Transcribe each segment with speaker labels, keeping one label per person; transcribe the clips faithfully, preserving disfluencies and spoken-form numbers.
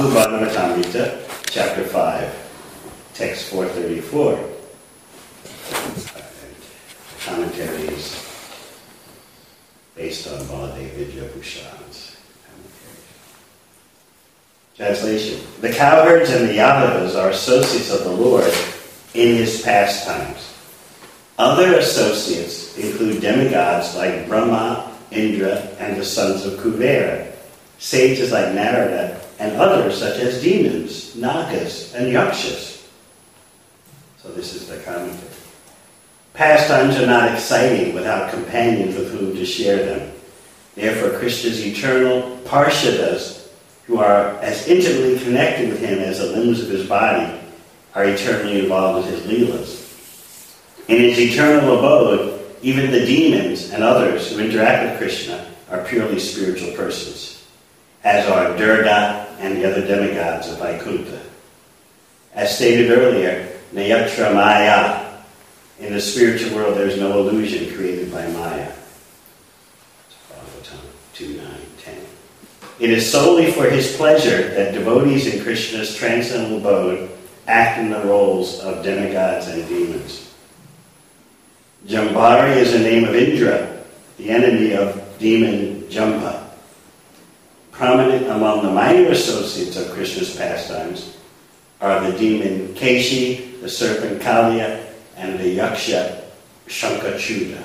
Speaker 1: Mahubhagavatamrita, chapter five, text four thirty-four. Commentaries based on Baladev Vidyabhushan's commentaries. Translation. The cowherds and the Yadavas are associates of the Lord in his pastimes. Other associates include demigods like Brahma, Indra, and the sons of Kuvera, sages like Narada, and others such as demons, Nagas, and Yakshas. So this is the commentary. Pastimes are not exciting without companions with whom to share them. Therefore, Krishna's eternal Parshadas, who are as intimately connected with him as the limbs of his body, are eternally involved with his leelas. In his eternal abode, even the demons and others who interact with Krishna are purely spiritual persons, as are Durga and the other demigods of Vaikuntha. As stated earlier, Nayatra Maya. In the spiritual world, there is no illusion created by Maya. two, nine, ten. It is solely for his pleasure that devotees in Krishna's transcendental abode act in the roles of demigods and demons. Jambari is the name of Indra, the enemy of demon Jamba. Prominent among the minor associates of Krishna's pastimes are the demon Keshi, the serpent Kalya, and the Yaksha Shankachuda.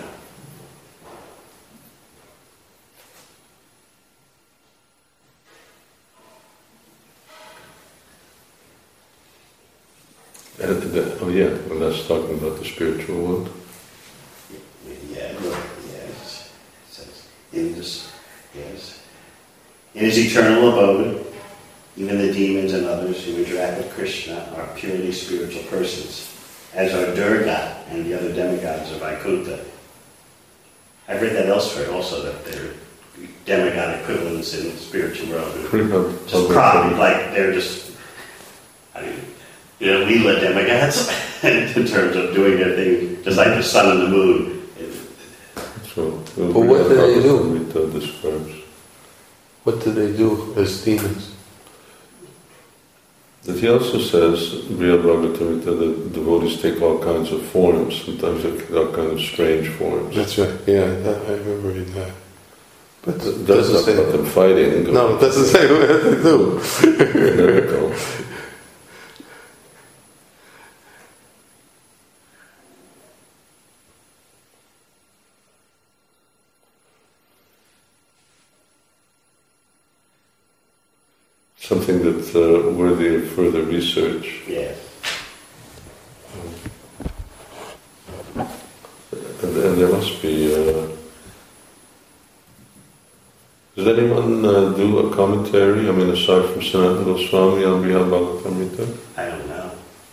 Speaker 2: Uh, the, oh yeah, well that's talking about the spiritual world.
Speaker 1: Yeah, yes. It says in this, yes. In his eternal abode, even the demons and others who interact with Krishna are purely spiritual persons, as are Durga and the other demigods of Vaikuntha. I've read that elsewhere also, that they're demigod equivalents in the spiritual world. Just probably like they're just, I mean, you know, Leela demigods in terms of doing their thing, just like the sun and the moon.
Speaker 2: So,
Speaker 3: but what do they do?
Speaker 2: Describes.
Speaker 3: What do they do as demons?
Speaker 2: That he also says, Vriya Bhagavatamrita, that devotees take all kinds of forms. Sometimes they take all kinds of strange forms.
Speaker 3: That's right, yeah, that, I remember reading that. But
Speaker 2: it doesn't, doesn't say about them fighting.
Speaker 3: No, it doesn't say what they do.
Speaker 2: Miracle. Something that's uh, worthy of further research.
Speaker 1: Yeah.
Speaker 2: And, and there must be... Uh, does anyone uh, do a commentary? I mean, aside from Sanatana Goswami on Vriya Bhagavatamrita?
Speaker 1: I don't know.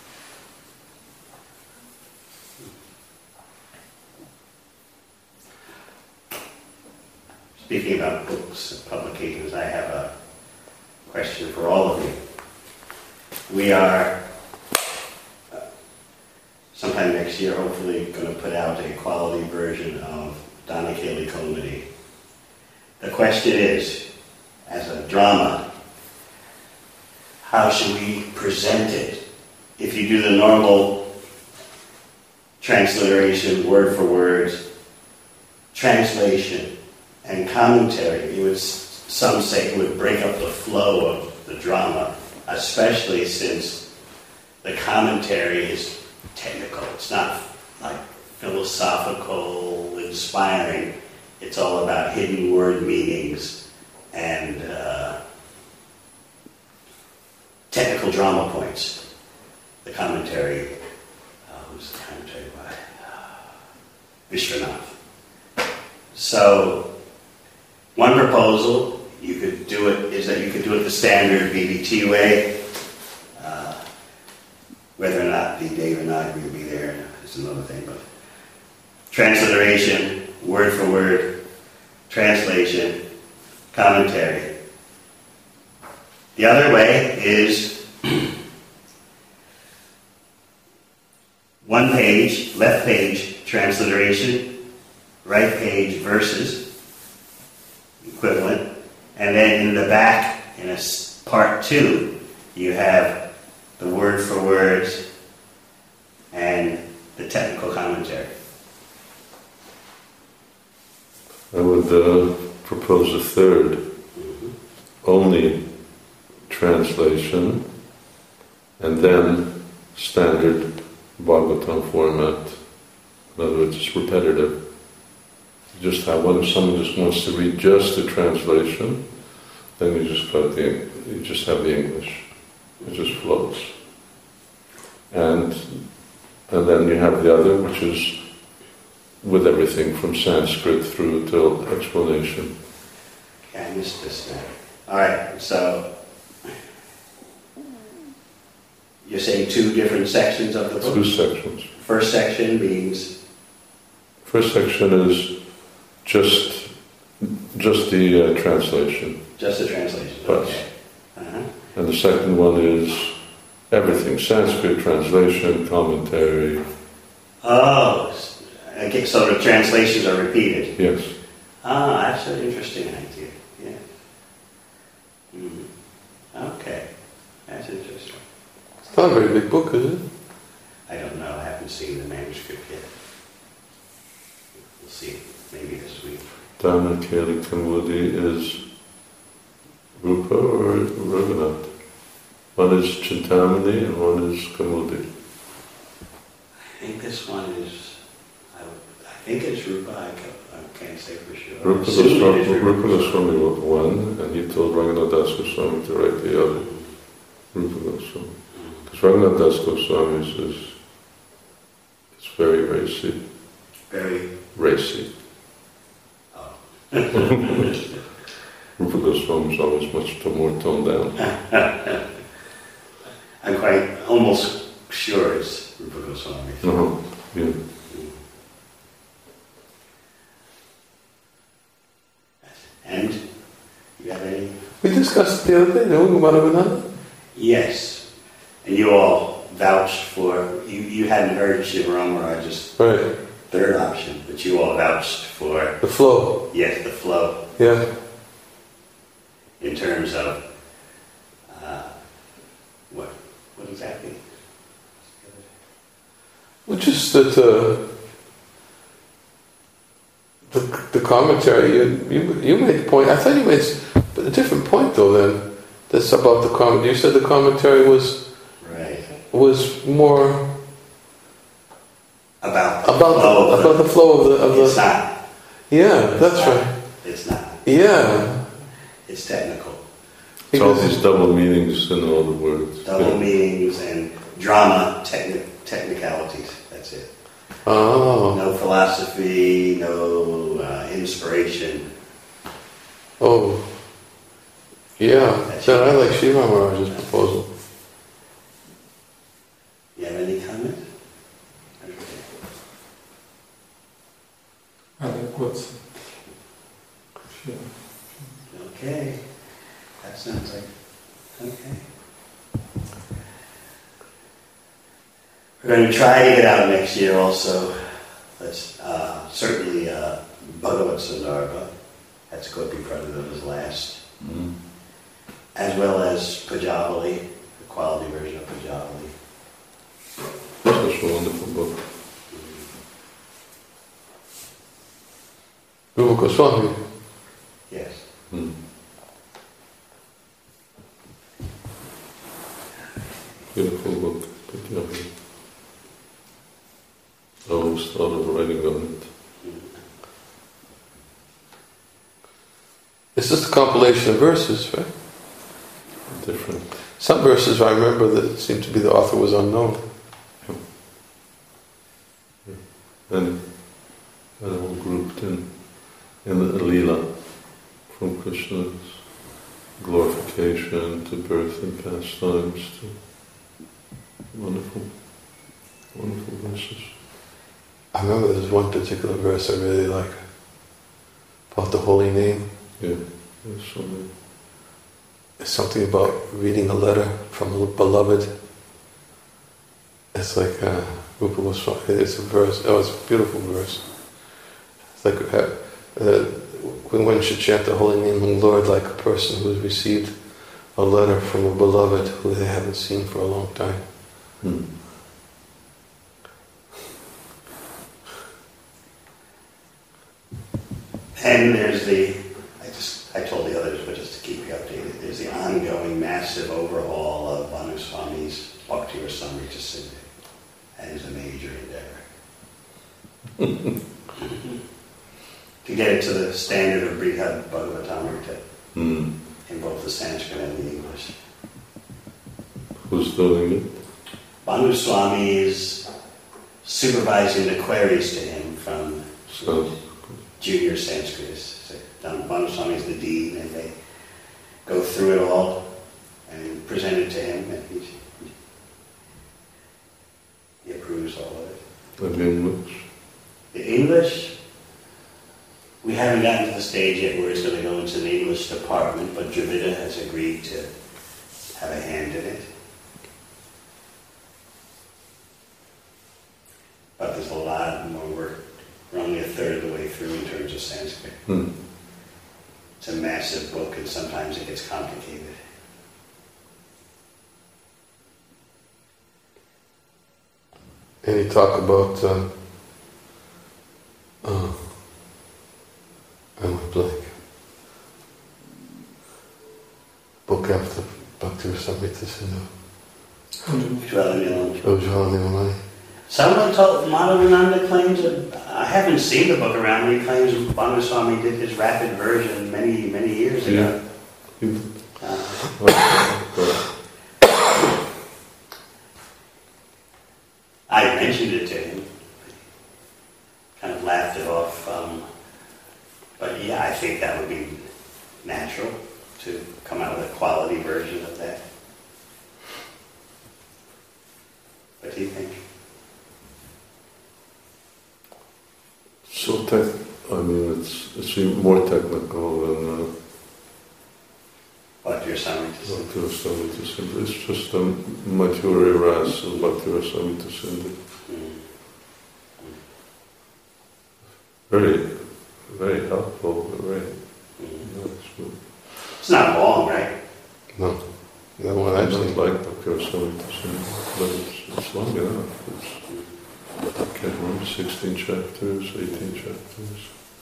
Speaker 1: Speaking about books and publications, I have a question for all of you. We are, uh, sometime next year, hopefully going to put out a quality version of Dhanakeli Komati. The question is, as a drama, how should we present it? If you do the normal transliteration, word for word, translation, and commentary, you would some say it would break up the flow of the drama, especially since the commentary is technical. It's not like philosophical, inspiring. It's all about hidden word meanings and uh, technical drama points. The commentary, uh, who's the commentary by? Uh, Vishwanath. So, one proposal you could do it is that you could do it the standard B B T way. Uh, whether or not the Devanagari will be there is another thing, but transliteration, word for word, translation, commentary. The other way is one page, left page, transliteration, right page, verses, equivalent, and then in the back, in a part two, you have the word for words and the technical commentary.
Speaker 2: I would uh, propose a third,
Speaker 1: Mm-hmm.
Speaker 2: only translation, and then standard Bhagavatam format. In other words, it's repetitive. You just have one. If someone just wants to read just the translation, then you just got the you just have the English. It just flows. And and then you have the other, which is with everything from Sanskrit through till explanation.
Speaker 1: Yeah, I missed this now. All right, so you're saying two different sections of the book?
Speaker 2: Two sections.
Speaker 1: First section means
Speaker 2: First section is just just the uh, translation,
Speaker 1: just the translation.
Speaker 2: Yes.
Speaker 1: Okay. Uh-huh.
Speaker 2: and the second one is everything: Sanskrit translation, commentary.
Speaker 1: Oh, okay, so the translations are repeated.
Speaker 2: Yes.
Speaker 1: Ah, that's an interesting idea. Yeah. Mm. Okay, that's interesting.
Speaker 3: It's not a very big book, is it?
Speaker 1: I don't know. I haven't seen the manuscript yet. We'll see. Maybe this week.
Speaker 2: Dana Kali Kamudi is Rupa or Raghunath. One is Chintamani and one is Kamudi.
Speaker 1: I think this one is. I, would, I think it's Rupa. I can't, I can't say for sure.
Speaker 2: Rupa
Speaker 1: Assume it
Speaker 2: Goswami,
Speaker 1: is Rupa.
Speaker 2: Rupa Goswami wrote one, and he told Raghunath Das Goswami to write the other. Rupa Goswami. Because Raghunath Das Goswami is, is it's very racy.
Speaker 1: Very.
Speaker 2: Racy.
Speaker 1: Oh.
Speaker 2: Rupa Goswami is always much more toned down.
Speaker 1: I'm quite almost sure it's Rupa Goswami.
Speaker 2: Uh-huh. Yeah.
Speaker 1: And you have any?
Speaker 3: We discussed it the other day, didn't we, Madhavananda?
Speaker 1: Yes. And you all vouched for, you, you hadn't heard Shivaram Maharaj's
Speaker 3: Right.
Speaker 1: third option, but you all vouched for,
Speaker 3: The flow.
Speaker 1: yes, the flow
Speaker 3: Yeah.
Speaker 1: in terms of, uh, what, what exactly?
Speaker 3: Well, just that uh, the the commentary. You, you you made the point. I thought you made a different point though. Then that's about the comment. You said the commentary was
Speaker 1: Right.
Speaker 3: was more
Speaker 1: About the
Speaker 3: about
Speaker 1: flow
Speaker 3: the,
Speaker 1: of
Speaker 3: about the flow of the of
Speaker 1: It's
Speaker 3: the.
Speaker 1: not.
Speaker 3: Yeah,
Speaker 1: It's
Speaker 3: that's
Speaker 1: not.
Speaker 3: right.
Speaker 1: It's not.
Speaker 3: Yeah.
Speaker 1: It's technical.
Speaker 2: It's all
Speaker 3: Because-
Speaker 2: these double meanings in all the words.
Speaker 1: Double
Speaker 2: Yeah.
Speaker 1: meanings and drama techni- technicalities. That's it.
Speaker 3: Oh.
Speaker 1: No philosophy, no uh, inspiration.
Speaker 3: Oh. Yeah. Then I like Shiva Maharaj's proposal.
Speaker 1: You have any comment?
Speaker 4: I like what's yeah.
Speaker 1: Okay. That sounds like, okay. We're going to try to get out next year also. That's uh, certainly uh, Bhagavat Sandarbha. That's Gopi Pradhanava's last.
Speaker 2: Mm.
Speaker 1: As well as Pajavali, the quality version of Pajavali.
Speaker 2: Such a wonderful book.
Speaker 3: Rupa Goswami.
Speaker 1: Yes.
Speaker 2: Mm. Beautiful book. Pajavali. I always thought of writing on it.
Speaker 3: It's just a compilation of verses, right?
Speaker 2: Different.
Speaker 3: Some verses I remember that it seemed to be the author was unknown.
Speaker 2: And they're all grouped in in the Leela, from Krishna's glorification to birth and pastimes to wonderful, wonderful verses.
Speaker 3: I remember there's one particular verse I really like about the holy name.
Speaker 2: Yeah, there's so many.
Speaker 3: It's something about reading a letter from a beloved. It's like uh, Rupa Goswami. It's a verse. Oh, it's a beautiful verse. It's like uh, uh, when one should chant the holy name of the Lord like a person who has received a letter from a beloved who they haven't seen for a long time.
Speaker 2: Hmm.
Speaker 1: And there's the, I just, I told the others, but just to keep you updated, there's the ongoing massive overhaul of Bhanu Swami's Bhakti Rasamrita Sindhu. That is a major endeavor. To get it to the standard of Brihad Bhagavatamrita
Speaker 2: Hmm.
Speaker 1: in both the Sanskrit and the English.
Speaker 2: Who's doing it?
Speaker 1: Bhanu Swami is supervising the queries to him from
Speaker 2: So,
Speaker 1: junior Sanskritists. So, Bhanu Swami is the dean, and they go through it all and present it to him, and he, he approves all of it.
Speaker 2: in English?
Speaker 1: The English, we haven't gotten to the stage yet where it's going to go into the English department, but Dravida has agreed to have a hand in it. But there's a lot more work. We're only a third of the way through in terms of Sanskrit.
Speaker 2: Hmm.
Speaker 1: It's a massive book, and sometimes it gets complicated.
Speaker 3: Any talk about, uh, oh, I went blank. Book after Bhakti Rasamrita Sindhu.
Speaker 1: Ujjwala
Speaker 3: Ujjwala Nilamani.
Speaker 1: Someone told Madhavananda claims that, I haven't seen the book around, but he claims Bhanu Swami did his rapid version many, many years ago.
Speaker 2: Yeah.
Speaker 1: Uh, I mentioned it to him, kind of laughed it off, um, but yeah, I think that would be natural to come out with a quality version of that. What do you think?
Speaker 2: So tech, I mean, it's it's even more technical than uh,
Speaker 1: Bhakti Rasamrita Sindhu.
Speaker 2: Bhakti Rasamrita Sindhu. It's just a mature ras of Bhakti Rasamrita Sindhu.
Speaker 1: Mm.
Speaker 2: Very, very helpful, very
Speaker 1: Mm.
Speaker 2: nice.
Speaker 1: It's not long, right?
Speaker 3: No, that one
Speaker 2: I
Speaker 3: I've
Speaker 2: don't
Speaker 3: seen.
Speaker 2: like Bhakti Rasamrita Sindhu, but it's, it's long enough. It's, I can't remember, sixteen chapters, eighteen chapters.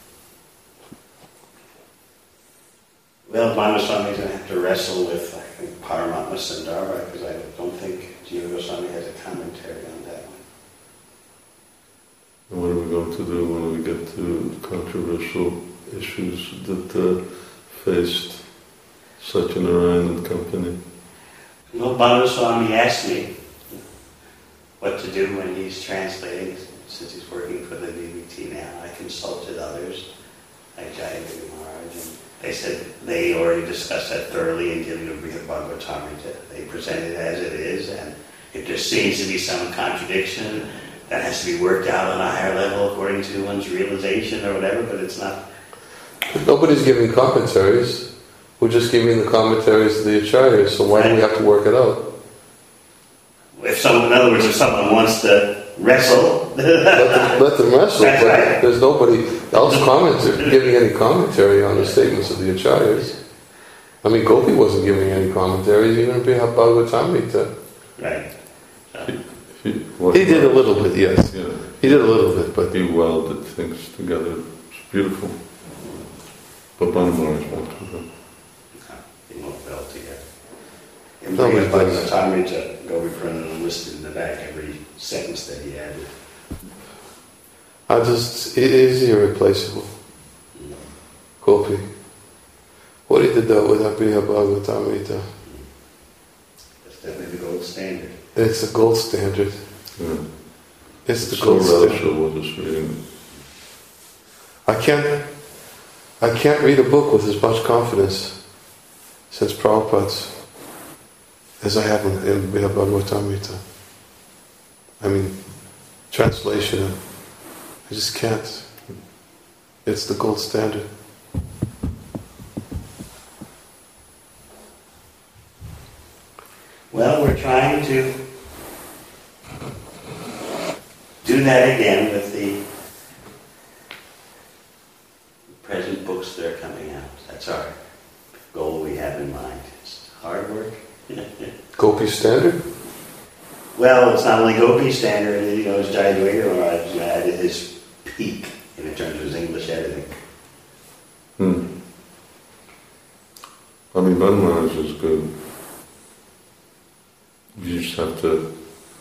Speaker 1: Well, Bhanu Swami is going to have to wrestle with, I think, Paramatma Sandarbha, because I don't think Jiva Goswami has a commentary on that one.
Speaker 2: And what are we going to do when we get to controversial issues that uh, faced Satyanarayan and company?
Speaker 1: Well, Bhanu Swami asked me what to do when he's translating, since he's working for the D V T now. I consulted others, like Jayaguru Maharaj, and they said they already discussed that thoroughly in dealing with Brihad Bhagavatamrita. They present it as it is, and if there seems to be some contradiction, that has to be worked out on a higher level according to one's realization or whatever, but it's not.
Speaker 3: Nobody's giving commentaries. We're just giving the commentaries of the Acharyas, so why do we have to work it out?
Speaker 1: If someone, in other words, if someone wants to wrestle,
Speaker 3: Let them, let them wrestle,
Speaker 1: That's
Speaker 3: but
Speaker 1: right.
Speaker 3: there's nobody else commenting, giving any commentary on the statements of the Acharyas. I mean, Gopi wasn't giving any commentaries, even if we have Bhagavatamrita.
Speaker 1: right? So,
Speaker 2: He, what,
Speaker 3: He did a little bit, yes.
Speaker 2: Yeah,
Speaker 3: He did a little bit, but
Speaker 2: he welded things together. It's beautiful. But Bhanu Maharaj won't do that.
Speaker 1: They won't melt together. In
Speaker 3: Nobody
Speaker 1: Brihad
Speaker 3: does.
Speaker 1: Bhagavatamrita, Govardhana listed in the back every sentence that he added.
Speaker 3: I just, it is irreplaceable. Gopi. What he did that with Abhiya Bhagavatamrita,
Speaker 1: That's definitely the gold standard.
Speaker 3: it's the gold standard.
Speaker 2: Yeah.
Speaker 3: It's the
Speaker 2: So
Speaker 3: gold standard.
Speaker 2: relishable with this reading.
Speaker 3: I can't, I can't read a book with as much confidence since Prabhupada's as I have in, in Bhagavatamrita. I mean, translation, I just can't. It's the gold standard.
Speaker 1: Well, we're trying to do that again with the present books that are coming out. That's our goal we have in mind. It's hard
Speaker 3: Gopi standard?
Speaker 1: Well, it's not only Gopi standard, you know, it's Jayadvaita Maharaj at his peak in terms of his English editing.
Speaker 2: Hmm. I mean, Van Maharaj is good. You just have to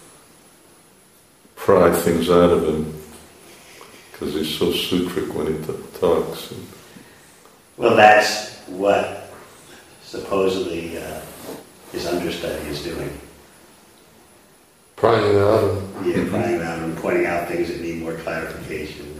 Speaker 2: pry things out of him, because he's so sutric when he t- talks.
Speaker 1: Well, that's what supposedly uh, his understudy is doing.
Speaker 3: Prying it out of him.
Speaker 1: Yeah, prying out and pointing out things that need more clarification.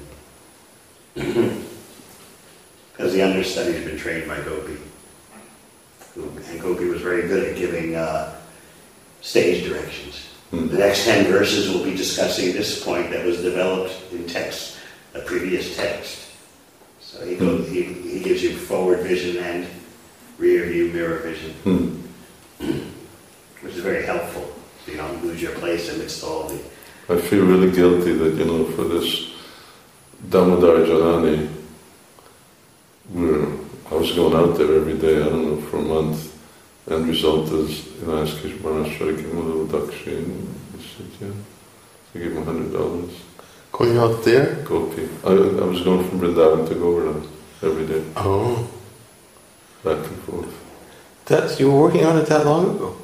Speaker 1: Because the understudy's been trained by Gopi. Who, and Gopi was very good at giving uh, stage directions.
Speaker 2: Mm.
Speaker 1: The next ten verses will be discussing this point that was developed in text, a previous text. So he, goes, he, he gives you forward vision and rear view mirror vision,
Speaker 2: Hmm.
Speaker 1: which is very helpful. So you don't lose your place amidst all the...
Speaker 2: I feel really guilty that, you know, for this Damodar Janani, where I was going out there every day, I don't know, for a month, and result is, you know, I asked Kish Maharaj, should I give him a little dakshin? He said, yeah. I gave him a hundred dollars.
Speaker 3: Going out there?
Speaker 2: Gopi. I, I was going from Vrindavan to Govardhan every day,
Speaker 3: Oh.
Speaker 2: back and forth.
Speaker 3: That's, you were working on it that long ago?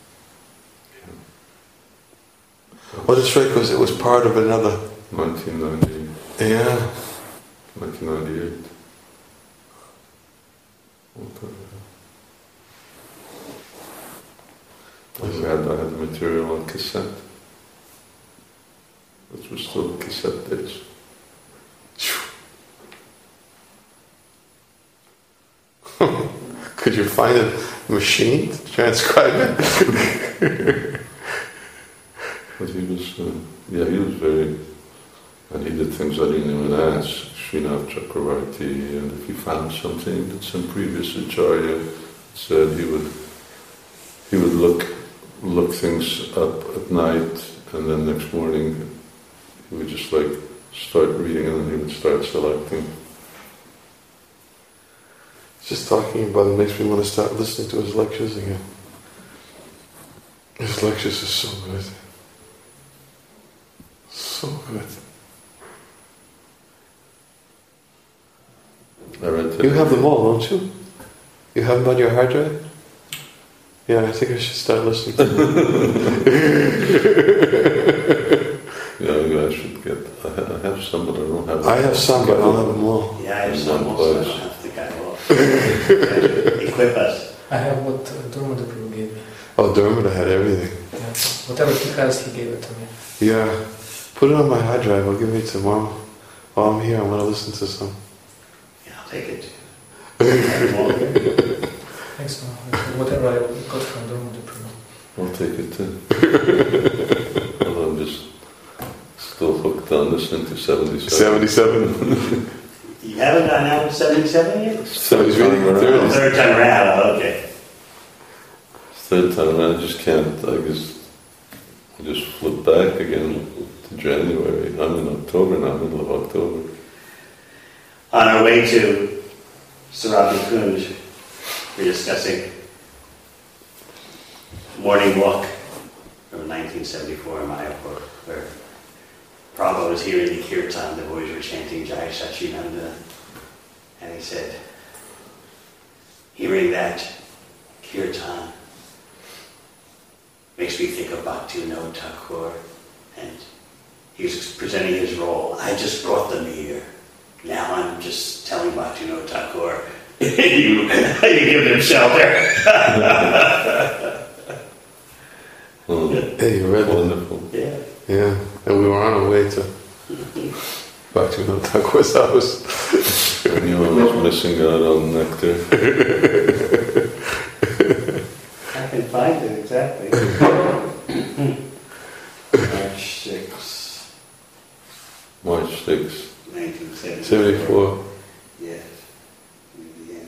Speaker 3: Oh, that's right, because it was part of another...
Speaker 2: nineteen ninety,
Speaker 3: Yeah.
Speaker 2: nineteen ninety-eight. Okay. I had, I had the material on cassette. Which was still cassette days.
Speaker 3: Could you find a machine to transcribe it?
Speaker 2: But he was, uh, yeah, he was very, and he did things I didn't even ask. Srinath Chakravarti, and if he found something that some previous acharya said, he would, he would look, look things up at night, and then next morning he would just like start reading, and then he would start selecting.
Speaker 3: Just talking about it makes me want to start listening to his lectures again. His lectures are so good. So good.
Speaker 2: I read
Speaker 3: You have them all, don't you? You have them on your hard drive? Yeah, I think I should start listening to them.
Speaker 2: Yeah, I should get, I ha- I have some, but I don't have
Speaker 3: I have some, but I don't have them all.
Speaker 1: Yeah, I have
Speaker 2: In
Speaker 1: some
Speaker 2: one
Speaker 1: also. I
Speaker 2: place.
Speaker 1: don't have to cut off. Equip us.
Speaker 5: I have what uh, Durmada Prabhu gave me.
Speaker 3: Oh, Dermot had everything.
Speaker 5: Yeah. Whatever he has, he gave it to me.
Speaker 3: Yeah. Put it on my hard drive, I'll give it tomorrow. While I'm here, I want to listen to some.
Speaker 1: Yeah, I'll take it. I have them all here.
Speaker 5: Thanks, so much. Whatever I got from Durmada Prabhu.
Speaker 2: I'll take it too. Although I'm just still hooked on listening to seventy-seven.
Speaker 3: seventy-seven.
Speaker 1: You haven't gotten out with seventy-seven yet?
Speaker 3: So he's reading the
Speaker 1: Oh,
Speaker 3: thirties.
Speaker 1: third time around, oh, okay.
Speaker 2: Third time, I just can't, I just, I just flip back again to January. I'm in October now, middle of October.
Speaker 1: On our way to Sarabhi Kunj, we're discussing morning walk from nineteen seventy-four in Mayapur, where Prabhupada was hearing the kirtan, the boys were chanting Jai Sachinanda, and he said, hearing that kirtan makes me think of Bhaktivinoda Thakur, and he was presenting his role. I just brought them here. Now I'm just telling Bhaktivinoda Thakur, you, you give them shelter.
Speaker 2: Oh,
Speaker 3: Hey, you read that?
Speaker 2: wonderful.
Speaker 1: Yeah.
Speaker 3: Yeah. And we were on our way to back to Thakur's house.
Speaker 2: I knew I was missing out on nectar.
Speaker 1: I can find it exactly. March sixth,
Speaker 2: March sixth.
Speaker 1: nineteen seventy-four.
Speaker 3: seventy-four.
Speaker 1: Yes. In the end.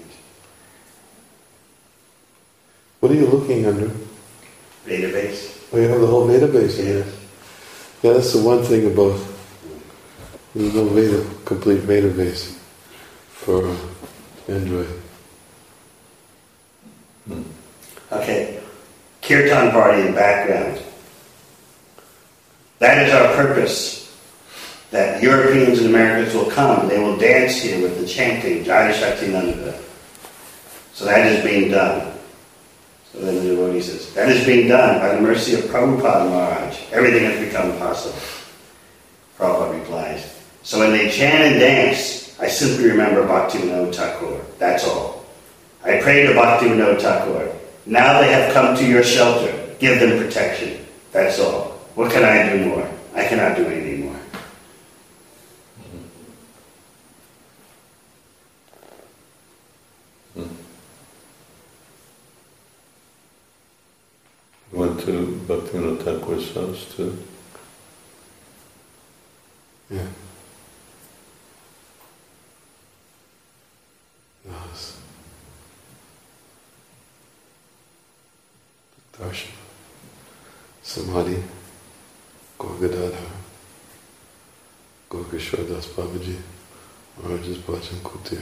Speaker 3: What are you looking under?
Speaker 1: Database.
Speaker 3: Oh, you have the whole database in there.
Speaker 1: Yes.
Speaker 3: Yeah, that's the one thing about there's no Veda, complete database for uh, Android.
Speaker 2: Hmm.
Speaker 1: Okay. kirtan party in the background. That is our purpose. That Europeans and Americans will come. They will dance here with the chanting Jai Shaktinanda. So that is being done. So then the devotee says, that is being done by the mercy of Prabhupada Maharaj. Everything has become possible. Prabhupada replies, so when they chant and dance, I simply remember Bhaktivinoda Thakur. That's all. I pray to Bhaktivinoda Thakur. Now they have come to your shelter. Give them protection. That's all. What can I do more? I cannot do anything more.
Speaker 2: Went to Bhaktivinoda Thakur's house too.
Speaker 3: Yeah. Yes. Darshan. Samadhi. Gorgadadhar. Gorkishore Das Babaji. Maharaj's Bhajan Kutir.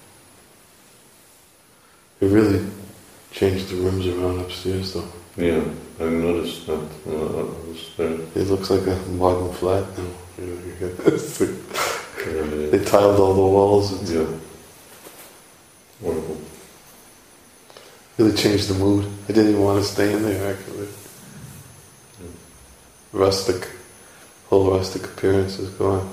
Speaker 3: He really changed the rooms around upstairs though.
Speaker 2: Yeah, I noticed that when I was there.
Speaker 3: It looks like a modern flat now. You know, you get this.
Speaker 2: Yeah,
Speaker 3: They tiled all the walls. It's
Speaker 2: yeah. Wonderful.
Speaker 3: really changed the mood. I didn't even want to stay in there actually.
Speaker 2: Yeah.
Speaker 3: Rustic, whole rustic appearance is gone.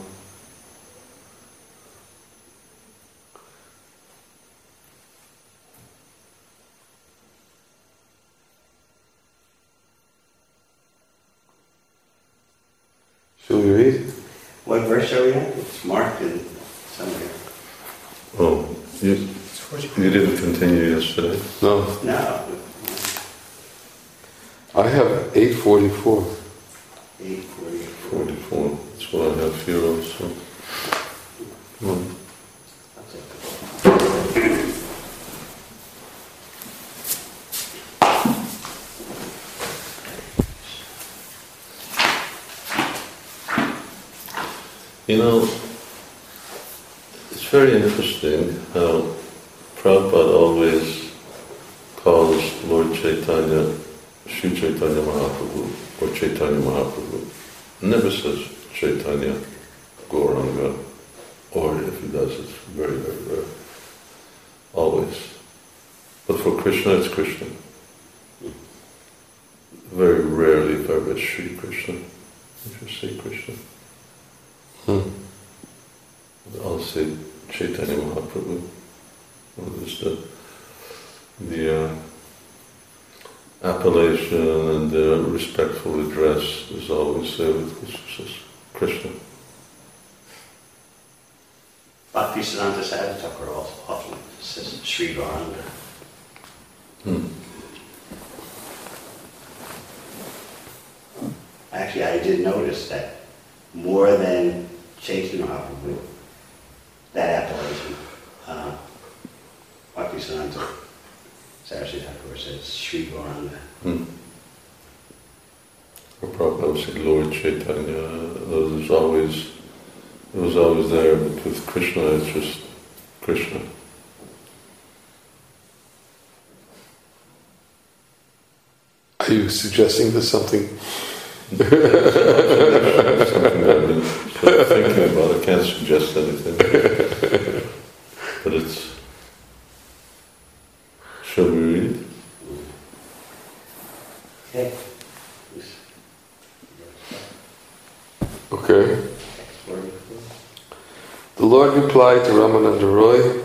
Speaker 3: Shall we read?
Speaker 1: What verse are we at? It's marked in somewhere.
Speaker 2: Oh, you, you didn't continue yesterday?
Speaker 3: No.
Speaker 1: No.
Speaker 3: I have eight forty-four.
Speaker 1: eight forty-four.
Speaker 2: forty-four. That's what I have here also. Come on. You know, it's very interesting how Prabhupada always calls Lord Chaitanya Sri Chaitanya Mahaprabhu or Chaitanya Mahaprabhu. Never says Chaitanya Gauranga, or if he does, it's very, very rare. Always. But for Krishna, it's Krishna. Very rarely if ever it's Sri Krishna. If you say Krishna.
Speaker 3: Hmm.
Speaker 2: I'll say Chaitanya Mahaprabhu. Well, there's the, the uh, appellation and the respectful address is always there with Krishna.
Speaker 1: Bhaktisiddhanta Saraswati Thakur also often says Sri Gauranga.
Speaker 2: Hmm.
Speaker 1: Actually, I did notice that more than Chaitanya Mahaprabhu, that appellation, uh, Bhaktisiddhanta Saraswati Thakur says Sri Gauranga.
Speaker 2: Hmm. Or Prabhupada would say Lord Chaitanya. Uh, there's always, it was always there, but with Krishna it's just Krishna.
Speaker 3: Are you suggesting there's something?
Speaker 2: Something I've been sort of thinking about. I can't suggest anything. But it's... Shall we read?
Speaker 1: Okay.
Speaker 3: Okay. The Lord replied to Ramananda Roy,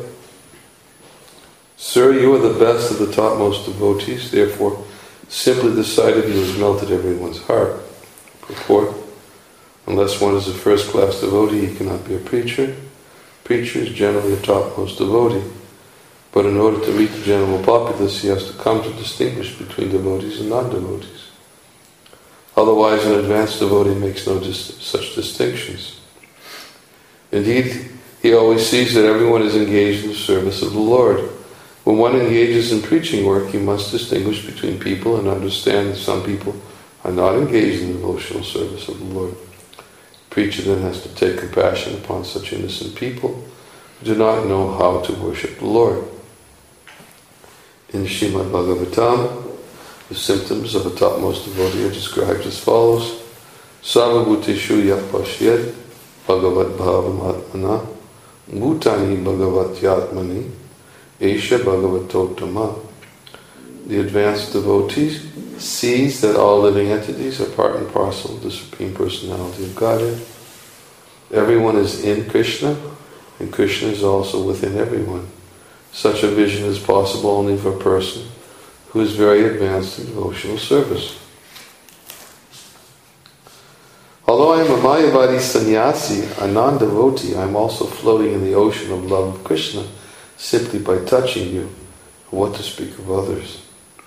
Speaker 3: Sir, you are the best of the topmost devotees, therefore simply the sight of you has melted everyone's heart. Purport: unless one is a first-class devotee, he cannot be a preacher. Preacher is generally a topmost devotee, but in order to reach the general populace, he has to come to distinguish between devotees and non-devotees. Otherwise, an advanced devotee makes no dis- such distinctions. Indeed, he always sees that everyone is engaged in the service of the Lord. When one engages in preaching work, he must distinguish between people and understand that some people are not engaged in the devotional service of the Lord. The preacher then has to take compassion upon such innocent people who do not know how to worship the Lord. In Srimad Bhagavatam, The symptoms of a topmost devotee are described as follows. Sarvabhuteshu yat pashyed bhagavat bhavamatmana bhutani bhagavatyatmani esha bhagavatottama. The advanced devotee sees that all living entities are part and parcel of the Supreme Personality of Godhead. Everyone is in Krishna, and Krishna is also within everyone. Such a vision is possible only for a person who is very advanced in devotional service. Although I am a Mayavadi sannyasi, a non-devotee, I am also floating in the ocean of love of Krishna simply by touching you, and what to speak of others.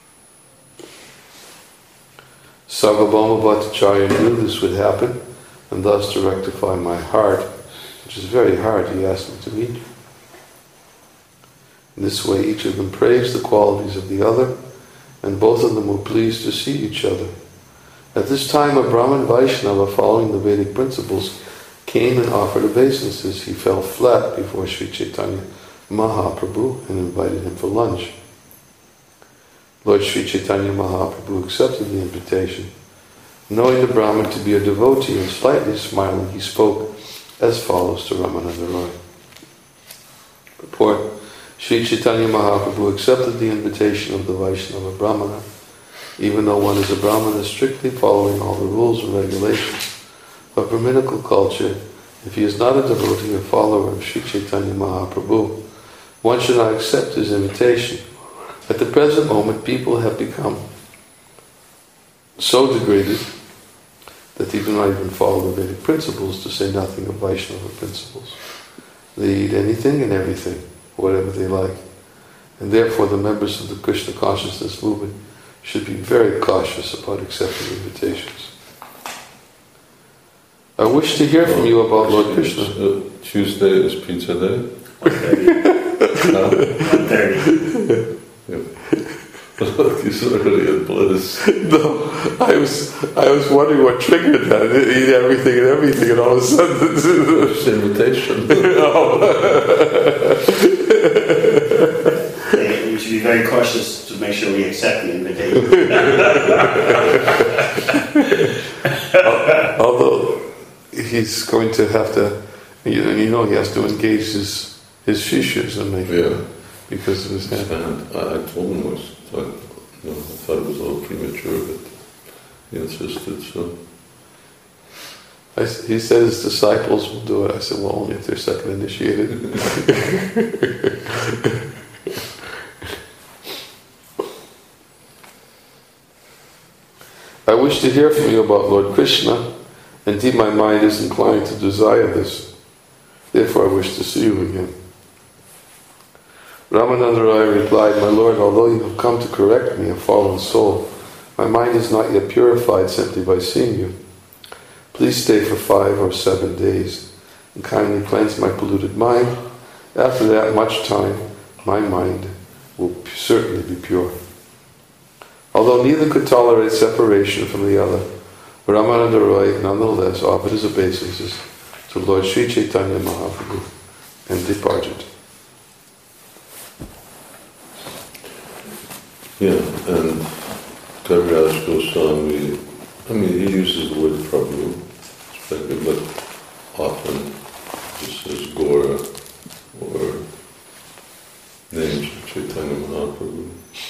Speaker 3: Sarvabhauma Bhattacharya knew this would happen, and thus to rectify my heart, which is very hard, he asked me to meet you. In this way, each of them praised the qualities of the other, and both of them were pleased to see each other. At this time, a Brahmin Vaishnava, following the Vedic principles, came and offered obeisances. He fell flat before Sri Chaitanya Mahaprabhu and invited him for lunch. Lord Sri Chaitanya Mahaprabhu accepted the invitation. Knowing the Brahmin to be a devotee and slightly smiling, he spoke as follows to Ramananda Roy. Purport. Sri Chaitanya Mahaprabhu accepted the invitation of the Vaishnava Brahmana. Even though one is a Brahmana strictly following all the rules and regulations of Brahminical culture, if he is not a devotee or follower of Sri Chaitanya Mahaprabhu, one should not accept his invitation. At the present moment, people have become so degraded that they do not even follow the Vedic principles, to say nothing of Vaishnava principles. They eat anything and everything, whatever they like. And therefore the members of the Krishna consciousness movement should be very cautious about accepting invitations. I wish to hear from you about Lord Krishna.
Speaker 2: Uh, Tuesday is pizza day?
Speaker 1: one thirty.
Speaker 2: Huh?
Speaker 1: one thirty.
Speaker 2: He's already in bliss.
Speaker 3: No, I was I was wondering what triggered that. I didn't eat everything and everything, and all of a sudden...
Speaker 2: It's an invitation.
Speaker 1: We should be very cautious to make sure we accept the invitation.
Speaker 3: Although he's going to have to, you know, you know he has to engage his his shishas and make
Speaker 2: Yeah.
Speaker 3: because of his hand.
Speaker 2: And I, I told him I, was, I, you know, I thought it was a little premature, but he insisted, so.
Speaker 3: I, he said his disciples will do it. I said, well, only if they're second initiated. I wish to hear from you about Lord Krishna. Indeed, my mind is inclined to desire this. Therefore, I wish to see you again. Ramananda Roy replied, my Lord, although you have come to correct me, a fallen soul, my mind is not yet purified simply by seeing you. Please stay for five or seven days and kindly cleanse my polluted mind. After that much time, my mind will certainly be pure. Although neither could tolerate separation from the other, Ramananda Roy nonetheless offered his obeisances to Lord Sri Chaitanya Mahaprabhu and departed.
Speaker 2: Yeah, and Kaviraj Goswami, I mean, he uses the word Prabhu, but often he says Gora or names of Chaitanya Mahaprabhu.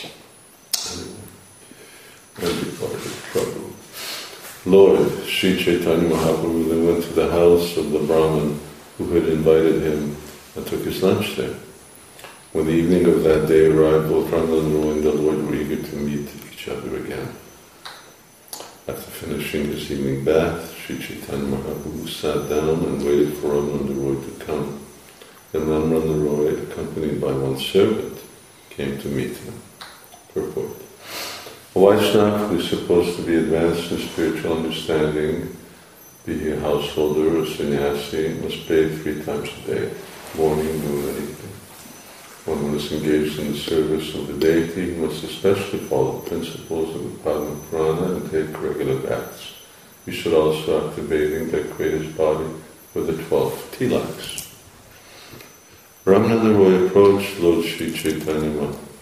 Speaker 2: And departed Prabhu. Lord Sri Chaitanya Mahaprabhu then went to the house of the Brahmin who had invited him and took his lunch there. When the evening of that day arrived, both Ramananda Roy and the Lord were eager to meet each other again. After finishing his evening bath, Sri Chaitanya Mahaprabhu sat down and waited for Ramananda Roy to come. Then Ramananda Roy, accompanied by one servant, came to meet him. Purport. A Vaishnava who is supposed to be advanced in spiritual understanding, be he a householder or sannyasi, must bathe three times a day, morning, noon, and evening. One who is engaged in the service of the deity must especially follow the principles of the Padma Purana and take regular baths. We should also, after bathing, decorate his body with the twelve tilaks. Ramananda Roy approached Lord Sri Chaitanya Mahaprabhu.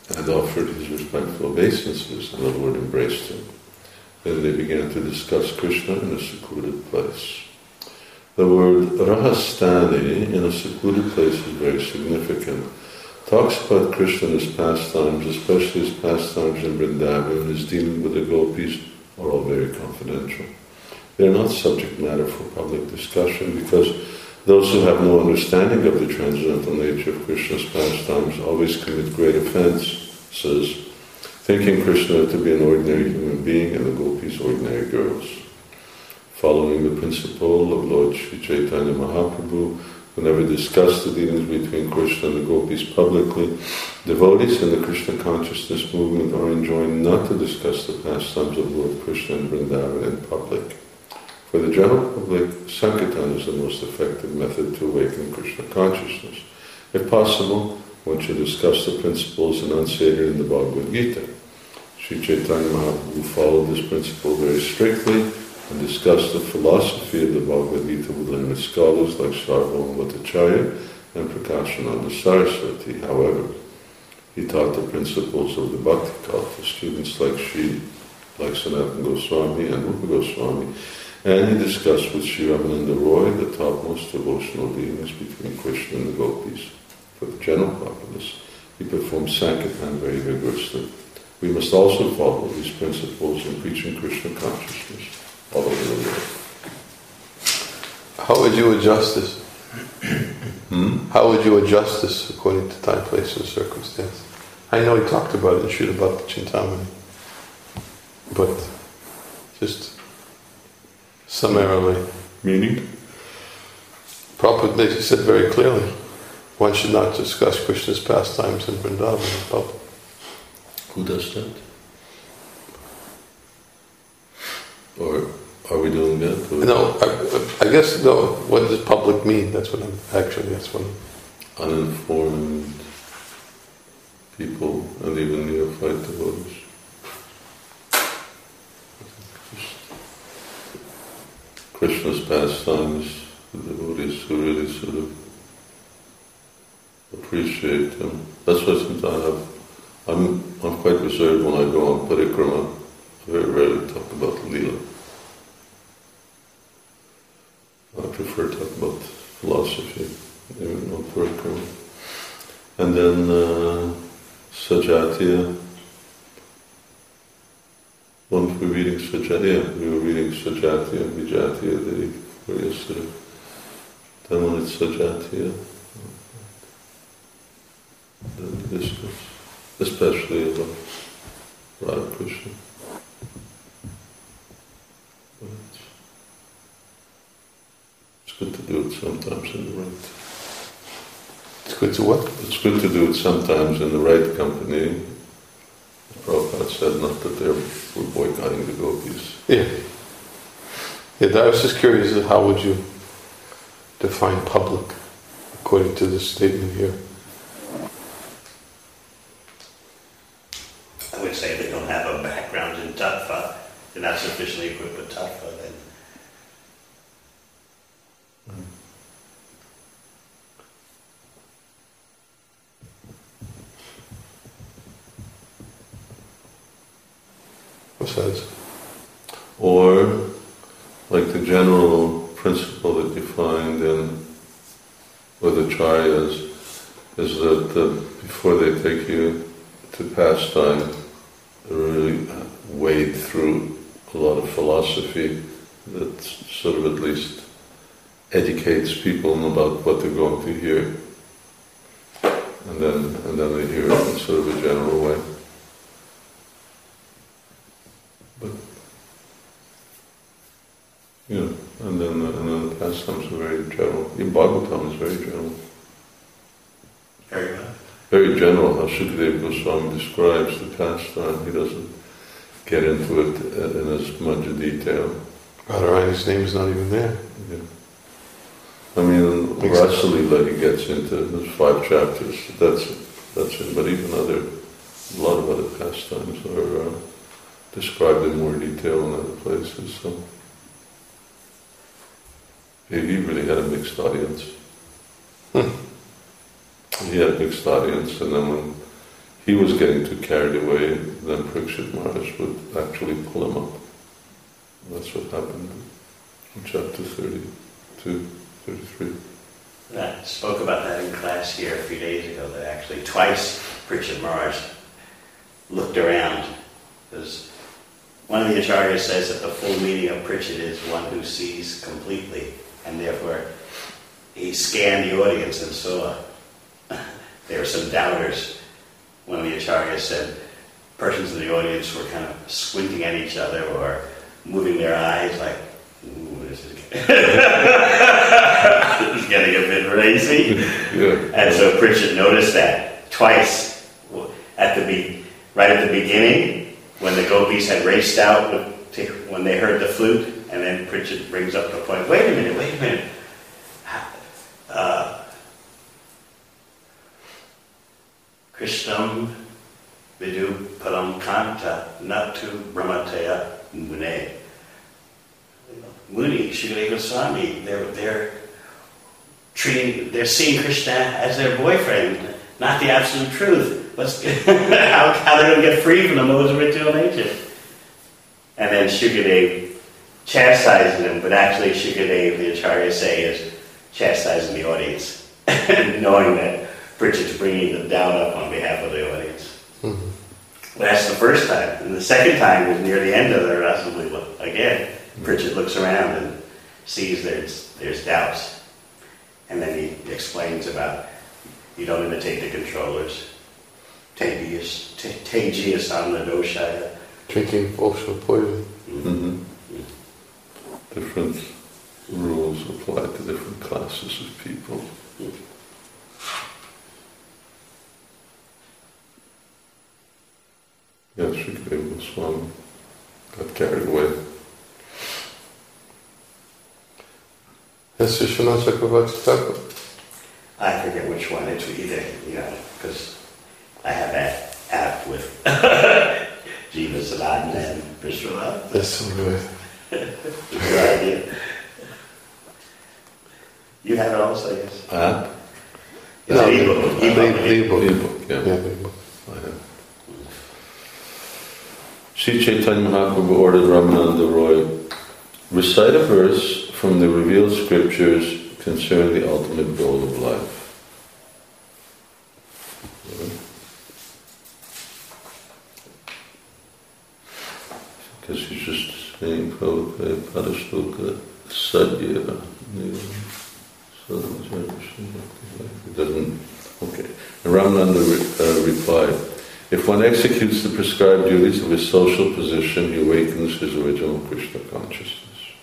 Speaker 2: and offered his respectful obeisances, and the Lord embraced him. Then they began to discuss Krishna in a secluded place. The word rahastani, in a secluded place, is very significant. Talks about Krishna and his pastimes, especially his pastimes in Vrindavan, and his dealing with the gopis, are all very confidential. They are not subject matter for public discussion because those who have no understanding of the transcendental nature of Krishna's pastimes always commit great offenses, thinking Krishna to be an ordinary human being and the gopis ordinary girls. Following the principle of Lord Sri Chaitanya Mahaprabhu, who never discussed the dealings between Krishna and the gopis publicly, devotees in the Krishna consciousness movement are enjoined not to discuss the pastimes of Lord Krishna and Vrindavan in public. For the general public, Sankirtan is the most effective method to awaken Krishna consciousness. If possible, one should discuss the principles enunciated in the Bhagavad Gita. Sri Chaitanya Mahaprabhu followed this principle very strictly and discussed the philosophy of the Bhagavad Gita with learned scholars like Sarvabhauma Bhattacharya and Prakashananda Saraswati. However, he taught the principles of the Bhakti cult to students like Sri, like Sanatana Goswami and Rupa Goswami, and he discussed with Sri Ramananda Roy the topmost devotional dealings between Krishna and the gopis. For the general populace, he performed Sankirtan very vigorously. We must also follow these principles in preaching Krishna consciousness all over the world.
Speaker 3: How would you adjust this?
Speaker 2: Hmm?
Speaker 3: How would you adjust this according to time, place, and circumstance? I know he talked about it in Srila Bhakti Chintamani, but just summarily.
Speaker 2: Meaning?
Speaker 3: Prabhupada said very clearly, one should not discuss Krishna's pastimes in Vrindavan in public.
Speaker 2: Who does that? Or are we doing that? Or
Speaker 3: No, I, I guess, no, what does public mean? That's what I'm, actually, that's what I'm...
Speaker 2: uninformed people and even neophyte devotees. Krishna's pastimes, the devotees who really sort of appreciate him. That's why sometimes I have, I'm, I'm quite reserved when I go on parikrama. I very rarely talk about Leela. I prefer to talk about philosophy, even on parikrama. And then uh, Sajatiya. Once we were reading Sajatiya, we were reading Sajatiya, Vijatiya the day before yesterday. Then when it's Sajatiya, then we discuss, especially about Radha Krishna. But it's good to do it sometimes in the right.
Speaker 3: It's good to what?
Speaker 2: It's good to do it sometimes in the right company. Prabhupada said not that they were boycotting the gopis.
Speaker 3: Yeah. Yeah, I was just curious, how would you define public according to this statement here?
Speaker 1: I would say they don't have a background in tattva. They're not sufficiently equipped with tattva. Then
Speaker 3: Besides,
Speaker 2: Or, like the general principle that you find in with the Acharyas, is that uh, before they take you to pastime, they really wade through a lot of philosophy that sort of at least educates people about what they're going to hear, and then and then they hear it in sort of a general way. But you know, and then the, and then the pastimes are very general. Even Bhagavatam is very general.
Speaker 1: very well.
Speaker 2: Very general. How Sukadeva Goswami describes the pastime. He doesn't get into it in as much detail.
Speaker 3: Radharani's name is not even there.
Speaker 2: Yeah. I mean, Rasalila he gets into. There's five chapters. That's that's it. But even other, a lot of other pastimes are uh, described in more detail in other places. So he, he really had a mixed audience.
Speaker 3: Hmm.
Speaker 2: He had a mixed audience, and then when he was getting too carried away, then Parikshit Maharaj would actually pull him up. That's what happened in chapter thirty-two, thirty-three.
Speaker 1: I spoke about that in class here a few days ago, that actually twice Parikshit Maharaj looked around. Because one of the acharyas says that the full meaning of Parikshit is one who sees completely, and therefore he scanned the audience and saw there were some doubters. One of the acharyas said persons in the audience were kind of squinting at each other or moving their eyes like, ooh, this is this is getting a bit racy.
Speaker 2: Yeah.
Speaker 1: And so Parikshit noticed that twice, at the be- right at the beginning, when the gopis had raced out with, to, when they heard the flute, and then Parikshit brings up the point, wait a minute, wait a minute. Uh, Krishnam vidu param kanta natu brahmataya mune. Muni, Shukadeva Goswami, they're, they're treating, they're seeing Krishna as their boyfriend, not the absolute truth. What's, how, how they're going to get free from the modes of material nature? And then Shukadeva chastising them, but actually Shukadeva, the Acharya say, is chastising the audience, knowing that Parikshit's bringing the doubt up on behalf of the audience. Mm-hmm. That's the first time. And the second time was near the end of the Rasa Lila. Again, Parikshit looks around and sees there's, there's doubts. And then he explains about, you don't imitate the controllers. Tejias amna doshaya.
Speaker 3: Drinking ocean poison.
Speaker 2: Mm-hmm. Mm-hmm. Different rules apply to different classes of people.
Speaker 1: Mm-hmm.
Speaker 2: Yeah, Shukadeva Goswami got carried away.
Speaker 3: Yes, Vishwanath Chakravarti Thakur.
Speaker 1: I forget which one. It's either, you know, because I have that app with Jiva Sanatan and Vishwanath.
Speaker 3: That's so good.
Speaker 1: Good idea. You have it also, yes?
Speaker 2: App?
Speaker 1: It's
Speaker 3: No,
Speaker 1: an ebook.
Speaker 3: the
Speaker 1: ebook.
Speaker 3: ebook.
Speaker 2: E-book, yeah.
Speaker 3: Yeah, the ebook.
Speaker 2: I have. Sri Chaitanya Mahaprabhu ordered Ramananda Roy, recite a verse from the revealed scriptures concerning the ultimate goal of life. Because he's just saying Prabhupada Padashloka Sadhya. It doesn't. Okay. And Ramananda re, uh, replied, if one executes the prescribed duties of his social position, he awakens his original Krishna consciousness.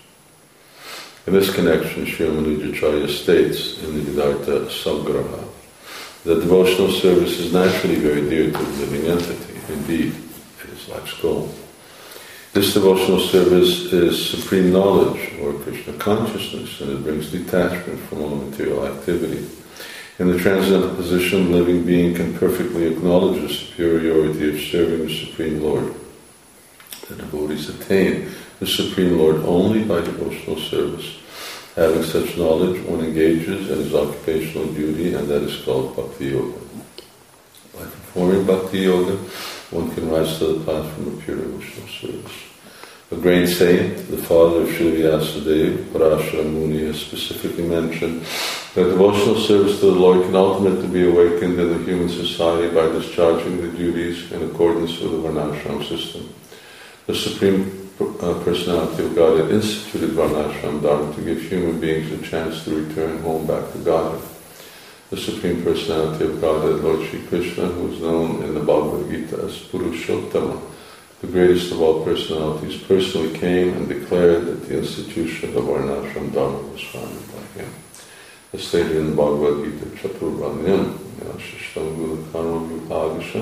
Speaker 2: In this connection, Sri Manujacharya states in the Vidarta Sagraha that devotional service is naturally very dear to the living entity. Indeed, it is life's goal. This devotional service is supreme knowledge, or Krishna consciousness, and it brings detachment from all material activity. In the transcendental position, the living being can perfectly acknowledge the superiority of serving the Supreme Lord. The devotees attain the Supreme Lord only by devotional service. Having such knowledge, one engages in his occupational duty, and that is called Bhakti Yoga. By performing Bhakti Yoga, one can rise to the platform of pure devotional service. A great saint, the father of Sri Vyasadeva, Parashara Muni, has specifically mentioned that devotional service to the Lord can ultimately be awakened in the human society by discharging the duties in accordance with the Varnashram system. The Supreme uh, Personality of Godhead instituted Varnashram Dharma to give human beings a chance to return home back to Godhead. The Supreme Personality of Godhead, Lord Shri Krishna, who is known in the Bhagavad Gita as Purushottama, the greatest of all personalities, personally came and declared that the institution of Varnashram Dharma was founded by him. As stated in the Bhagavad Gita, Chaturvanyam, Yashishtam Guru Karma Vibhagasha,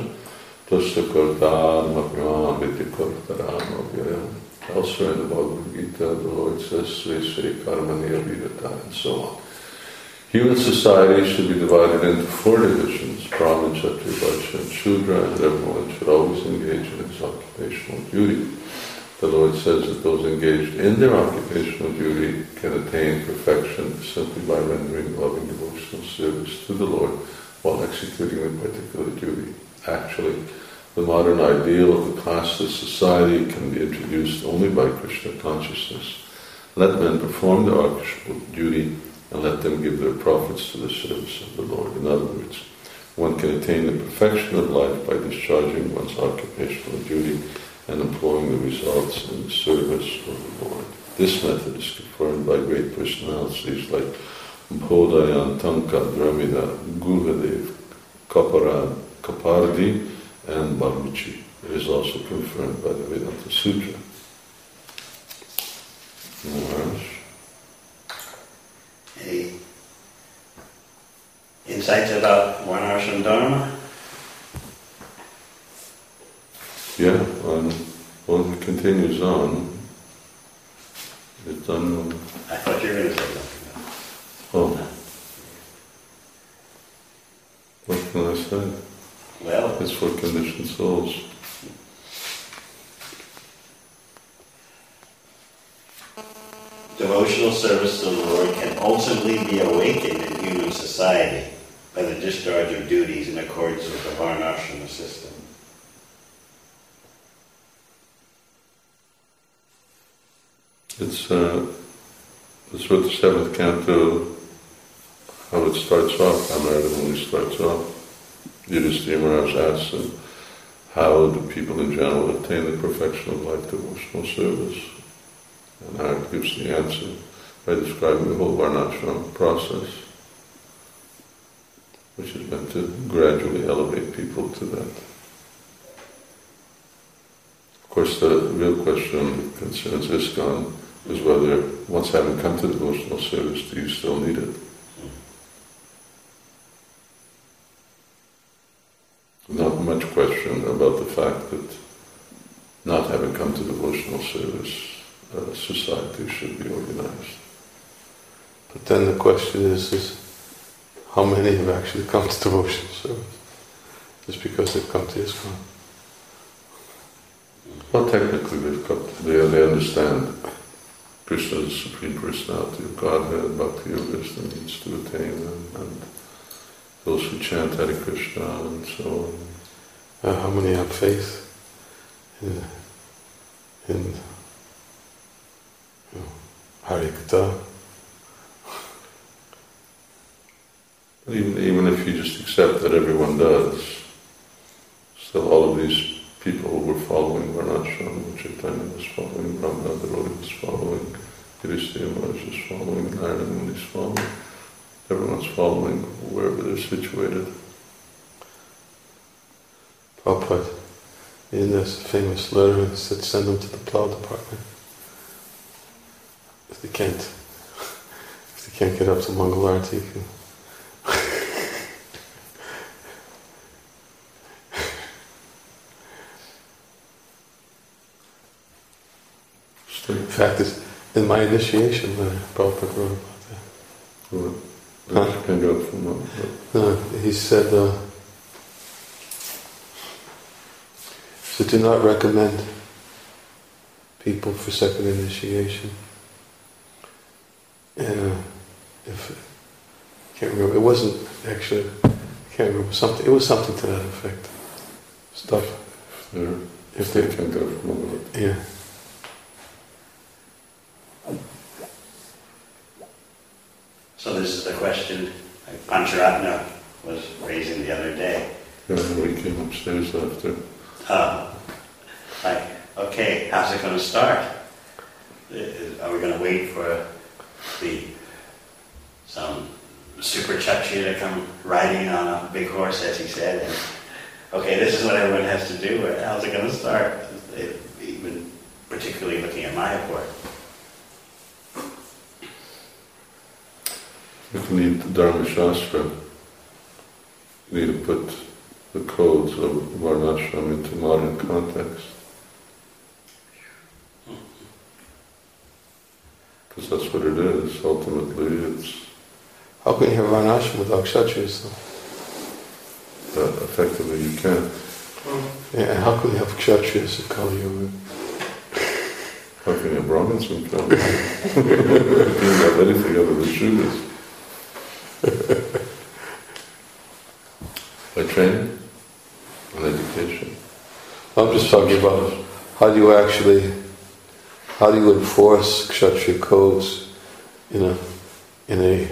Speaker 2: Tasyakartarma Vitikartarama Vyayam. Elsewhere in the Bhagavad Gita, the Lord says, Sri Sri Karmani Abhidata, and so on. Human society should be divided into four divisions, Brahma, Kshatriya, Vaishya, and Shudra, and everyone should always engage in his occupational duty. The Lord says that those engaged in their occupational duty can attain perfection simply by rendering loving devotional service to the Lord while executing a particular duty. actually the modern ideal of the classless society can be introduced only by Krishna consciousness. Let men perform their archetypal duty and let them give their profits to the service of the Lord. In other words, one can attain the perfection of life by discharging one's occupational duty and employing the results in the service of the Lord. This method is confirmed by great personalities like Bodhayan, Tanka, Dramida, Guhadev, Kapara, Kapardi, and Baruchi. It is also confirmed by the Vedanta Sutra. Maharaj.
Speaker 1: Any insights about Varnashram Dharma?
Speaker 2: Yeah, um, well, it continues on. It's done.
Speaker 1: I thought you were going to say something.
Speaker 2: Oh. What can I say?
Speaker 1: Well,
Speaker 2: It's for conditioned souls.
Speaker 1: devotional service to the Lord can ultimately be awakened in human society by the discharge of duties in accordance with the Varnashrama system.
Speaker 2: It's, uh, it's with the seventh canto, how it starts off, how Narada starts off. Yudhisthira Maharaj asks him, how do people in general attain the perfection of life devotional service? And Narada gives the answer by describing the whole Varnashram process, which is meant to gradually elevate people to that. Of course, the real question that concerns ISKCON is whether, once having come to devotional service, do you still need it? Not much question about the fact that, not having come to devotional service, uh, society should be organized.
Speaker 3: But then the question is, is how many have actually come to devotional service? Just because they've come to ISKCON.
Speaker 2: Well, technically they've come to, they, they understand Krishna is the Supreme Personality of Godhead, Bhakti Yoga is the means to attain them, and those who chant Hare Krishna and so on.
Speaker 3: Uh, how many have faith in, in you know, Hare Katha?
Speaker 2: Even, even if you just accept that everyone does, still all of these people who were following Varnashram, Chaitanya was following, Brahmananda was following, Yudhisthira Maharaj was following, Narada Muni was following, everyone's following wherever they're situated.
Speaker 3: Prabhupada, in this famous letter, he said, send them to the plow department. If they can't, if they can't get up to Mangalarti, you can in fact, it's in my initiation letter, Prabhupada wrote about that.
Speaker 2: Well, that huh? Can go from that.
Speaker 3: No, he said, uh, so do not recommend people for second initiation. And uh, if I can't remember, it wasn't actually. I can't remember something. It was something to that effect. Stuff.
Speaker 2: Yeah.
Speaker 3: If they
Speaker 2: can go from that.
Speaker 3: Yeah.
Speaker 1: So this is the question like Pancharatna was raising the other day.
Speaker 2: Yeah, we came upstairs after.
Speaker 1: Uh, like, okay, how's it going to start? Are we going to wait for the some super chachi to come riding on a big horse, as he said, and okay, this is what everyone has to do, or how's it going to start? Even particularly looking at Mayapur.
Speaker 2: If you need the Dharma Shastra, you need to put the codes of Varnashram into modern context. Because that's what it is, ultimately it's...
Speaker 3: How can you have Varnashram without Kshatriyas though?
Speaker 2: Uh, effectively you can't.
Speaker 3: Yeah, and how can you have Kshatriyas in Kali Yuga?
Speaker 2: How can you have Brahmins in Kali Yuga? You can't have anything other than Shudras. By training, and
Speaker 3: was talking about how do you actually, how do you enforce Kshatriya codes in a, in a,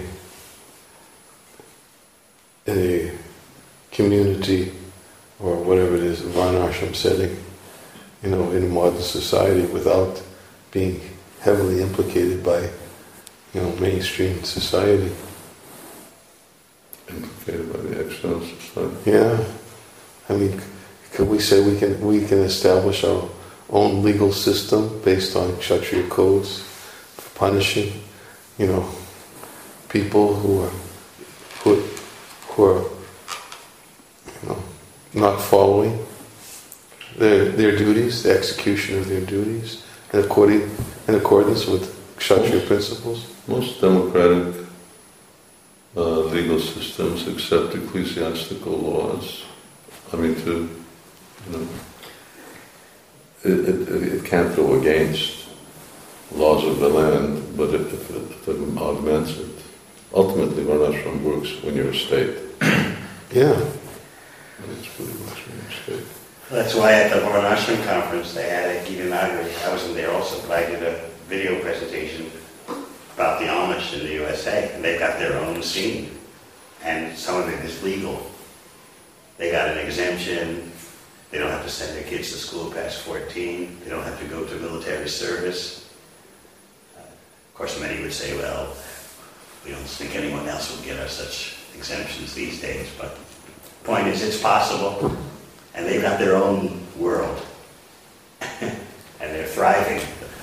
Speaker 3: in a community or whatever it is, a varnashram setting, you know, in modern society without being heavily implicated by, you know, mainstream society.
Speaker 2: Implicated by the external society.
Speaker 3: Yeah, I mean, could we say we can we can establish our own legal system based on Kshatriya codes for punishing, you know, people who are who, who are, you know, not following their their duties, the execution of their duties, and according in accordance with Kshatriya principles.
Speaker 2: Most democratic uh, legal systems accept ecclesiastical laws. I mean, to you know, it, it, it can't go against laws of the land, but it, if, it, if it augments it. Ultimately, Varnashram works when you're a state.
Speaker 3: Yeah.
Speaker 2: It's pretty much when you're a state.
Speaker 1: That's why at the Varnashram conference they had at Gita Nagari, I wasn't there also, but I did a video presentation about the Amish in the U S A, and they've got their own scene, and some of it is legal. They got an exemption, they don't have to send their kids to school past fourteen, they don't have to go to military service. Uh, of course, many would say, well, we don't think anyone else would get us such exemptions these days, but the point is it's possible, and they've got their own world, and they're thriving.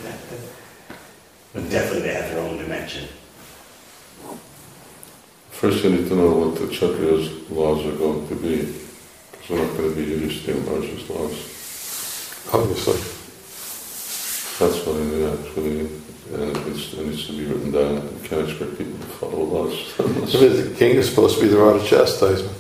Speaker 1: But definitely they have their own dimension.
Speaker 2: First, you need to know what the Kshatriya's laws are going to be, because they're not going to be Yudhishthira Maharaj's laws.
Speaker 3: Obviously.
Speaker 2: That's what I mean, actually, and it's, it needs to be written down. You can't expect people to follow laws. Unless
Speaker 3: The king is supposed to be the rod of chastisement.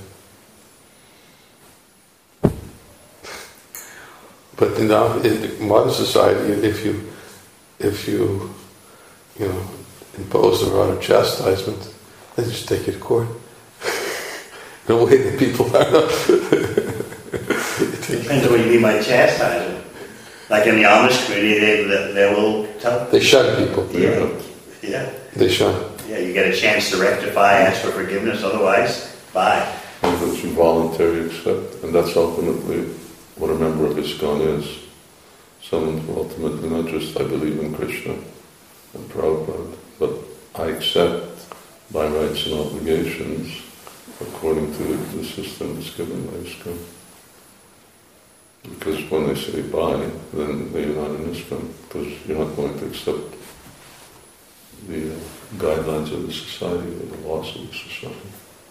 Speaker 3: But in, our, in modern society, if you, if you, you know, impose a rod of chastisement, they just take you to court. In a way that people are not.
Speaker 1: Depends on what you mean by chastisement. Like in the Amish community, they, they, they will tell.
Speaker 3: They shun people.
Speaker 1: Yeah. Yeah.
Speaker 3: They shun.
Speaker 1: Yeah, you get a chance to rectify, ask for forgiveness, otherwise, bye.
Speaker 2: And that you voluntarily accept, and that's ultimately what a member of ISKCON is. Someone who ultimately not just, I believe in Krishna and Prabhupada, but I accept my rights and obligations according to the system that's given by ISKCON. Because when they say bye, then they're not in ISKCON, because you're not going to accept the uh, guidelines of the society or the laws of the society.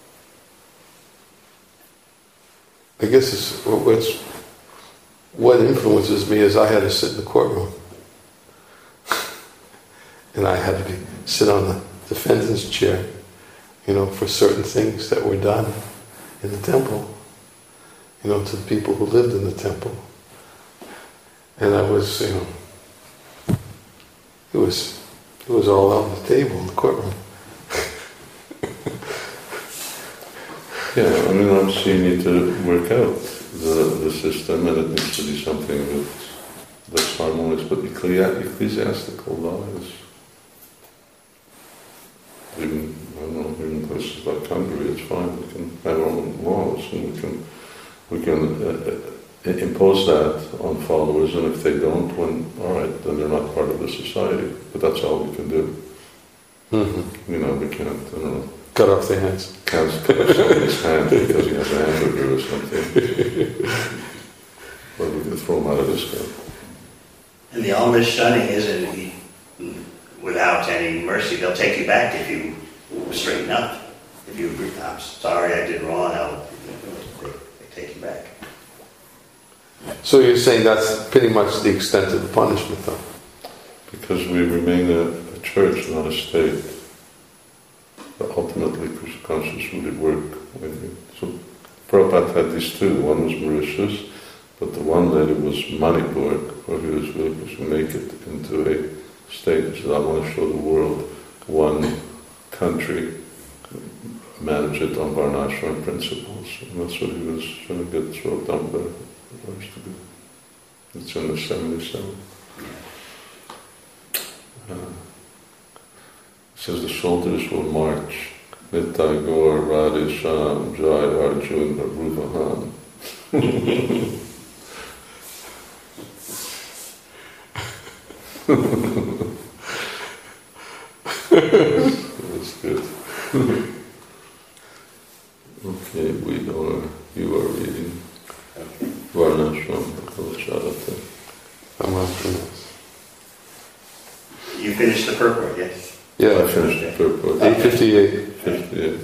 Speaker 3: I guess it's, what's, what influences me is I had to sit in the courtroom. And I had to be, sit on the defendant's chair, you know, for certain things that were done in the temple, you know, to the people who lived in the temple. And I was, you know, it was, it was all out on the table in the courtroom.
Speaker 2: Yeah, I mean, obviously you need to work out the, the system, and it needs to be something that's, that's harmonious, but ecclesiastical law is, even, I don't know, even places like Hungary, it's fine, we can have our own laws, and we can, we can uh, impose that on followers, and if they don't, when, all right, then they're not part of the society, but that's all we can do. Mm-hmm. You know, we can't, I don't know,
Speaker 3: cut off their hands.
Speaker 2: Can't cut off somebody's hand because he has a hamburger or something. Or we can throw him out of this guy.
Speaker 1: And the Amish shunning isn't without any mercy. They'll take you back if you straighten up. If you agree, I'm sorry, I did wrong, I'll, they, they take you back.
Speaker 3: So you're saying that's pretty much the extent of the punishment, though?
Speaker 2: Because we remain a, a church, not a state. But ultimately, Krishna consciousness would work. When you, so Prabhupada had these two. One was Mauritius, but the one later was Manipur, where he was really to make it into a state. He said, I want to show the world one country, manage it on Varnashram principles. And that's what he was trying to get sort of done there. To do. It's in the seventy-seven. Uh, it says the soldiers will march. Nitai Gaur, Radhe Shyam, Jai Arjun, Ruvahan. That's good. Okay, we are, you are reading Varnashram Kalacharata.
Speaker 3: I'm on for this.
Speaker 1: You finished the purport, yes?
Speaker 3: Yeah,
Speaker 2: I finished the purport.
Speaker 3: eight fifty-eight.
Speaker 2: fifty-eight.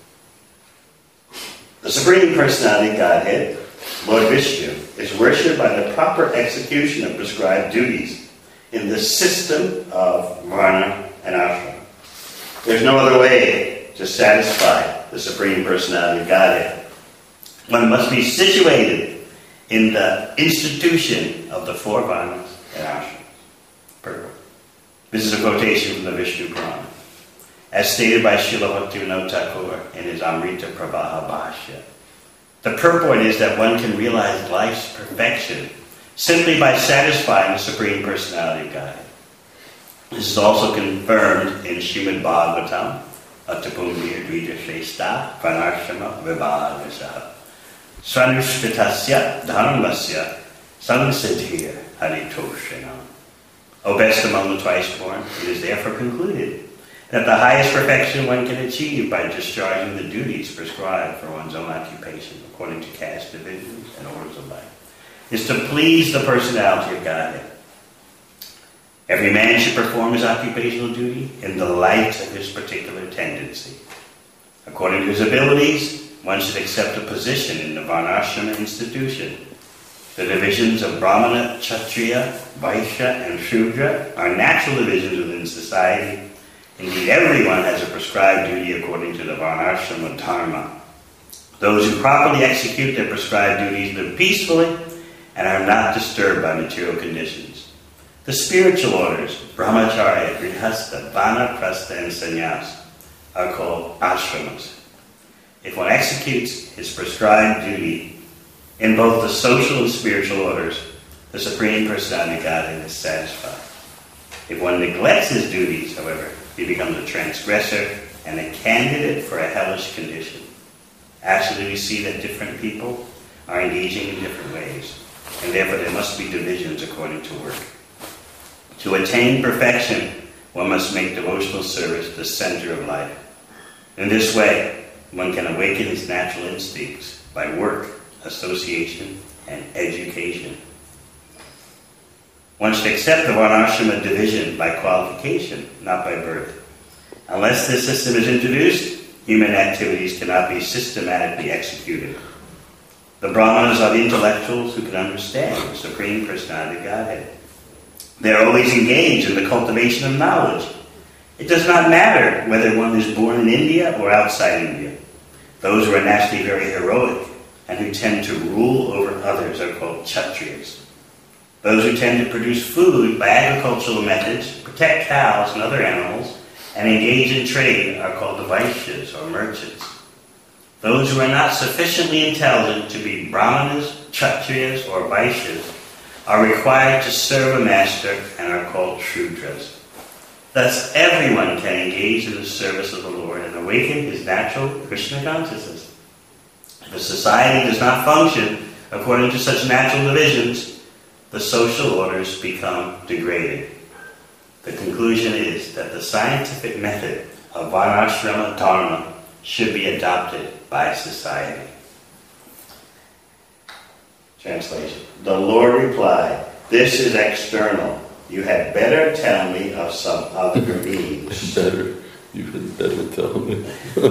Speaker 1: The Supreme Personality Godhead, Lord Vishnu, is worshipped by the proper execution of prescribed duties in the system of Varna and Ashram. There's no other way to satisfy the Supreme Personality of Godhead. One must be situated in the institution of the four Varnas and Ashrams. Purport. This is a quotation from the Vishnu Purana, as stated by Srila Bhaktivinoda Thakur in his Amrita Pravaha Bhashya. The purport is that one can realize life's perfection simply by satisfying the Supreme Personality of Godhead. This is also confirmed in Srimad Bhagavatam, Atapumbir Dvita Shrestha Varnashrama Vibhagasaha Svanushritasya Dharmasya Samsiddhir Haritoshanam. O best among the twice born, it is therefore concluded that the highest perfection one can achieve by discharging the duties prescribed for one's own occupation according to caste divisions and orders of life is to please the personality of Godhead. Every man should perform his occupational duty in the light of his particular tendency. According to his abilities, one should accept a position in the Varnashrama institution. The divisions of Brahmana, Kshatriya, Vaishya, and Shudra are natural divisions within society. Indeed, everyone has a prescribed duty according to the Varnashrama Dharma. Those who properly execute their prescribed duties live peacefully and are not disturbed by material conditions. The spiritual orders, Brahmacharya, Grihastha, Vanaprastha, and Sannyas, are called ashramas. If one executes his prescribed duty in both the social and spiritual orders, the Supreme Personality of Godhead is satisfied. If one neglects his duties, however, he becomes a transgressor and a candidate for a hellish condition. Actually, we see that different people are engaging in different ways, and therefore there must be divisions according to work. To attain perfection, one must make devotional service the center of life. In this way, one can awaken his natural instincts by work, association, and education. One should accept the Varnashrama division by qualification, not by birth. Unless this system is introduced, human activities cannot be systematically executed. The Brahmanas are the intellectuals who can understand the Supreme Personality of Godhead. They are always engaged in the cultivation of knowledge. It does not matter whether one is born in India or outside India. Those who are naturally very heroic and who tend to rule over others are called Kshatriyas. Those who tend to produce food by agricultural methods, protect cows and other animals, and engage in trade are called the Vaishyas or merchants. Those who are not sufficiently intelligent to be Brahmanas, Kshatriyas, or Vaishyas are required to serve a master and are called Shudras. Thus, everyone can engage in the service of the Lord and awaken his natural Krishna consciousness. If a society does not function according to such natural divisions, the social orders become degraded. The conclusion is that the scientific method of Varnashrama Dharma should be adopted by society. Translation. The Lord replied, "This is external. You had better tell me of some other means."
Speaker 2: Better. You had better tell me.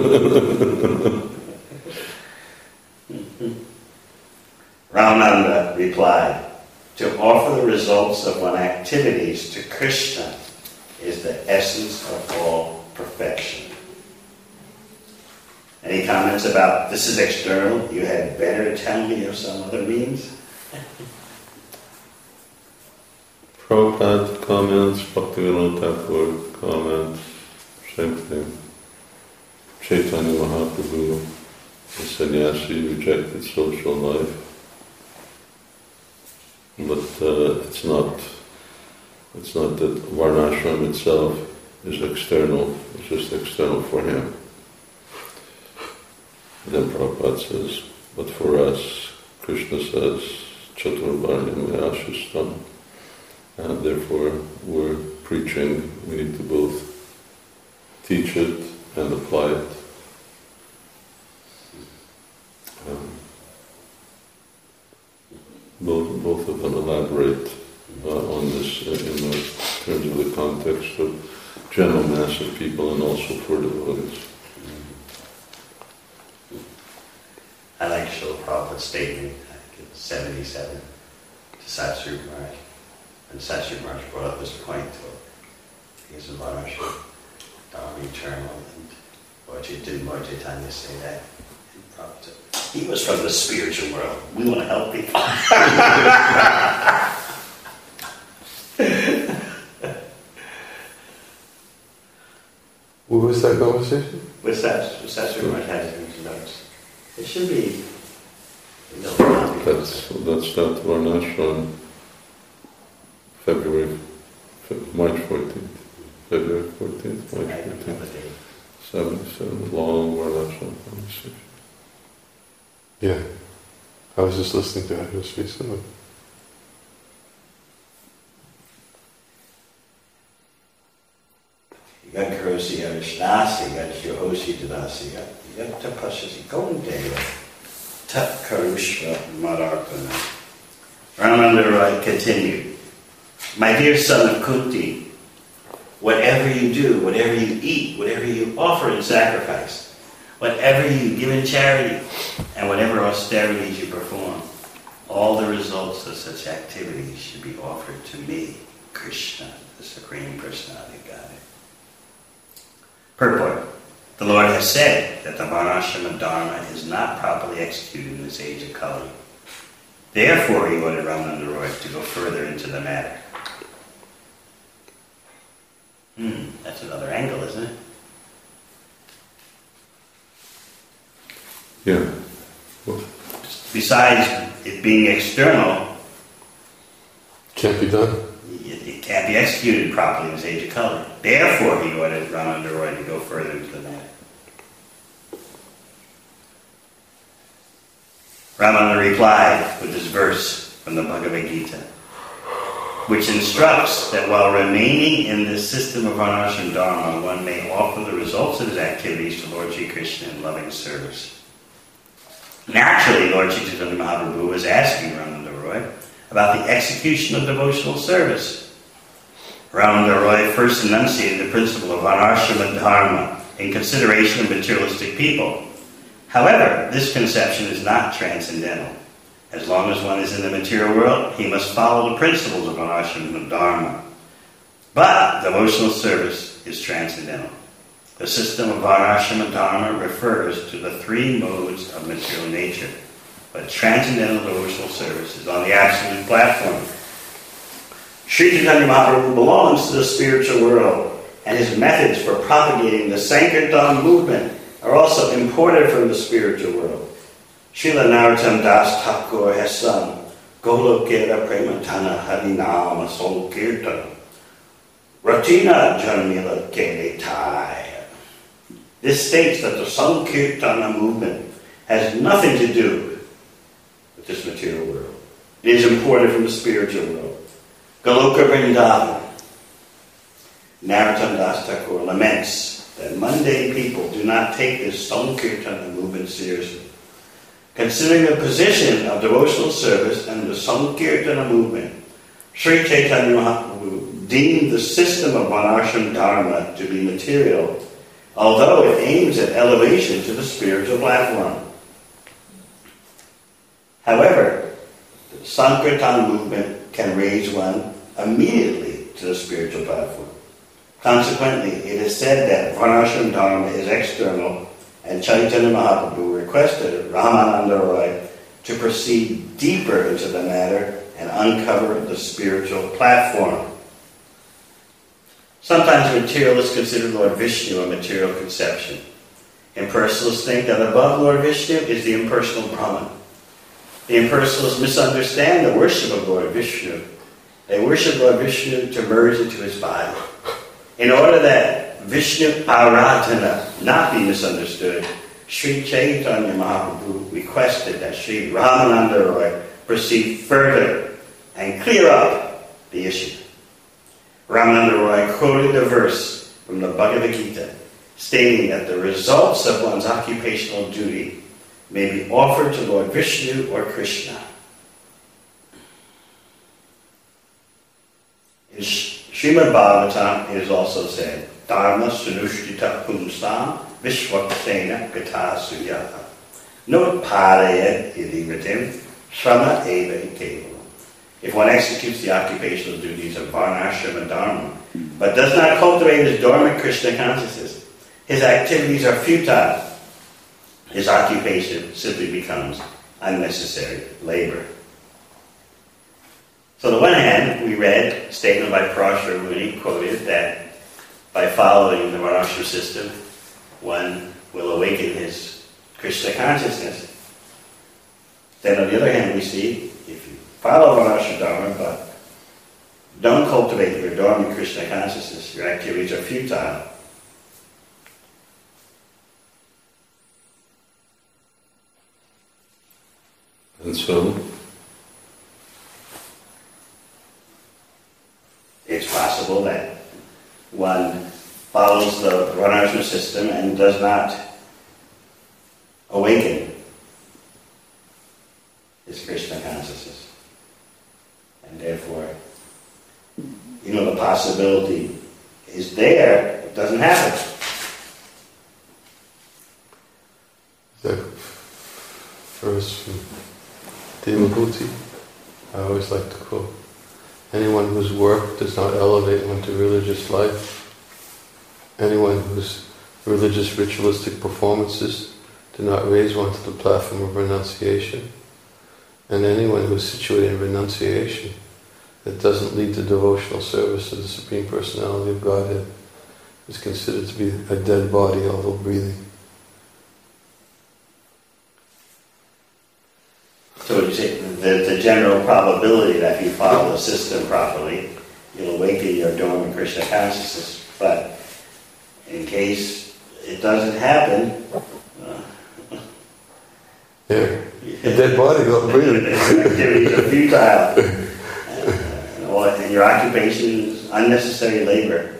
Speaker 1: Ramananda replied, "To offer the results of one's activities to Krishna is the essence of all perfection." Any comments about this is external? You had better tell me of some other means?
Speaker 2: Prabhupada comments, Bhaktivinoda Thakur comments, same thing. Chaitanya Mahaprabhu, the sannyasi, rejected social life. but uh, it's not. It's not that Varnashram itself is external. It's just external for him. Then Prabhupada says, but for us, Krishna says, Chaturvarnyam Vyashishtam, and therefore we're preaching. We need to both teach it and apply it. Um, both, both of them elaborate uh, on this uh, in the terms of the context of general mass of people and also for devotees.
Speaker 1: I like Srila Prabhupada's statement, I think it's seventy-seven, to Satsuru Maharaj. And Satsuru Maharaj brought up this point to he's in Varnashram, Dharma eternal, and Lord, didn't Lord Chaitanya say that? And Prabhupada said, he was from the spiritual world. We want to help people.
Speaker 3: What was that conversation?
Speaker 1: With Satsuru Satsuru Maharaj has these notes. It should be. No,
Speaker 2: That's that's that Varnashram, February, March fourteenth, February fourteenth, March fourteenth, seventy-seven, long Varnashram conversation.
Speaker 3: Yeah, I was just listening to it just recently.
Speaker 1: Yad Karosi Arishnasi, Yad Yohosi Dadasi, Yad Tapasasi Gondeva, Tat Karushva Madarpana. Ramananda Roy continued, my dear son of Kunti, whatever you do, whatever you eat, whatever you offer in sacrifice, whatever you give in charity, and whatever austerities you perform, all the results of such activities should be offered to me, Krishna, the Supreme Personality of Godhead. Purport. The Lord has said that the Varnashrama Dharma is not properly executed in this age of Kali. Therefore, he ordered Ramananda Roy to go further into the matter. Hmm, that's another angle, isn't it?
Speaker 2: Yeah. Well,
Speaker 1: Besides it being external,
Speaker 3: Can't be done.
Speaker 1: it, it can't be executed properly in this age of Kali. Therefore, he ordered Ramananda Roy to go further into the matter. Ramananda replied with this verse from the Bhagavad Gita, which instructs that while remaining in this system of Varnashram Dharma, one may offer the results of his activities to Lord Sri Krishna in loving service. Naturally, Lord Sri Chaitanya Mahaprabhu was asking Ramananda Roy about the execution of devotional service. Ramananda Roy first enunciated the principle of Varnashrama Dharma in consideration of materialistic people. However, this conception is not transcendental. As long as one is in the material world, he must follow the principles of Varnashrama Dharma. But devotional service is transcendental. The system of Varnashrama Dharma refers to the three modes of material nature, but transcendental devotional service is on the absolute platform. Sri Chaitanya Mahaprabhu belongs to the spiritual world, and his methods for propagating the Sankirtan movement are also imported from the spiritual world. Srila Narottam Das Thakur has sung Golokera Prematana Harinama Sankirtan Ratina Janmila Keletai. This states that the Sankirtana movement has nothing to do with this material world. It is imported from the spiritual world. Goloka Vrindavan. Narottam Das Thakur laments that mundane people do not take this Sankirtana movement seriously. Considering the position of devotional service and the Sankirtana movement, Sri Chaitanya Mahaprabhu deemed the system of Varnashram Dharma to be material, although it aims at elevation to the spiritual platform. However, the Sankirtan movement can raise one immediately to the spiritual platform. Consequently, it is said that Varnashram Dharma is external, and Chaitanya Mahaprabhu requested Ramananda Roy to proceed deeper into the matter and uncover the spiritual platform. Sometimes materialists consider Lord Vishnu a material conception. Impersonalists think that above Lord Vishnu is the impersonal Brahman. The impersonalists misunderstand the worship of Lord Vishnu. They worship Lord Vishnu to merge into his body. In order that Vishnu Aradhana not be misunderstood, Sri Chaitanya Mahaprabhu requested that Sri Ramananda Roy proceed further and clear up the issue. Ramananda Roy quoted a verse from the Bhagavad Gita stating that the results of one's occupational duty may be offered to Lord Vishnu or Krishna. In Srimad Bhagavatam it is also said, Dharma Sunushtita Pumsam Vishwaksena Gata Suyaha Not Parayat Idivritim Shrama Eva Kevalam. If one executes the occupational duties of Varnashrama Dharma, but does not cultivate his dormant Krishna consciousness, his activities are futile. His occupation simply becomes unnecessary labor. So on the one hand, we read a statement by Parashara Muni quoted that by following the Varnashram system, one will awaken his Krishna consciousness. Then on the other hand, we see, if you follow Varnashram Dharma, but don't cultivate your dormant Krishna consciousness, your activities are futile.
Speaker 2: And so,
Speaker 1: it's possible that one follows the Varnashram system and does not awaken his Krishna consciousness. And therefore, you know, the possibility is there, it doesn't happen.
Speaker 3: The verse from Devabhuti, I always like to quote. Anyone whose work does not elevate one to religious life, anyone whose religious ritualistic performances do not raise one to the platform of renunciation, and anyone who is situated in renunciation that doesn't lead to devotional service to the Supreme Personality of Godhead is considered to be a dead body, although breathing.
Speaker 1: So you say there's a general probability that if you follow the system properly, you'll awaken your dormant Krishna consciousness. But in case it doesn't happen, uh,
Speaker 3: yeah, a dead body, don't breathe.
Speaker 1: activities are futile, uh, and your occupation is unnecessary labor.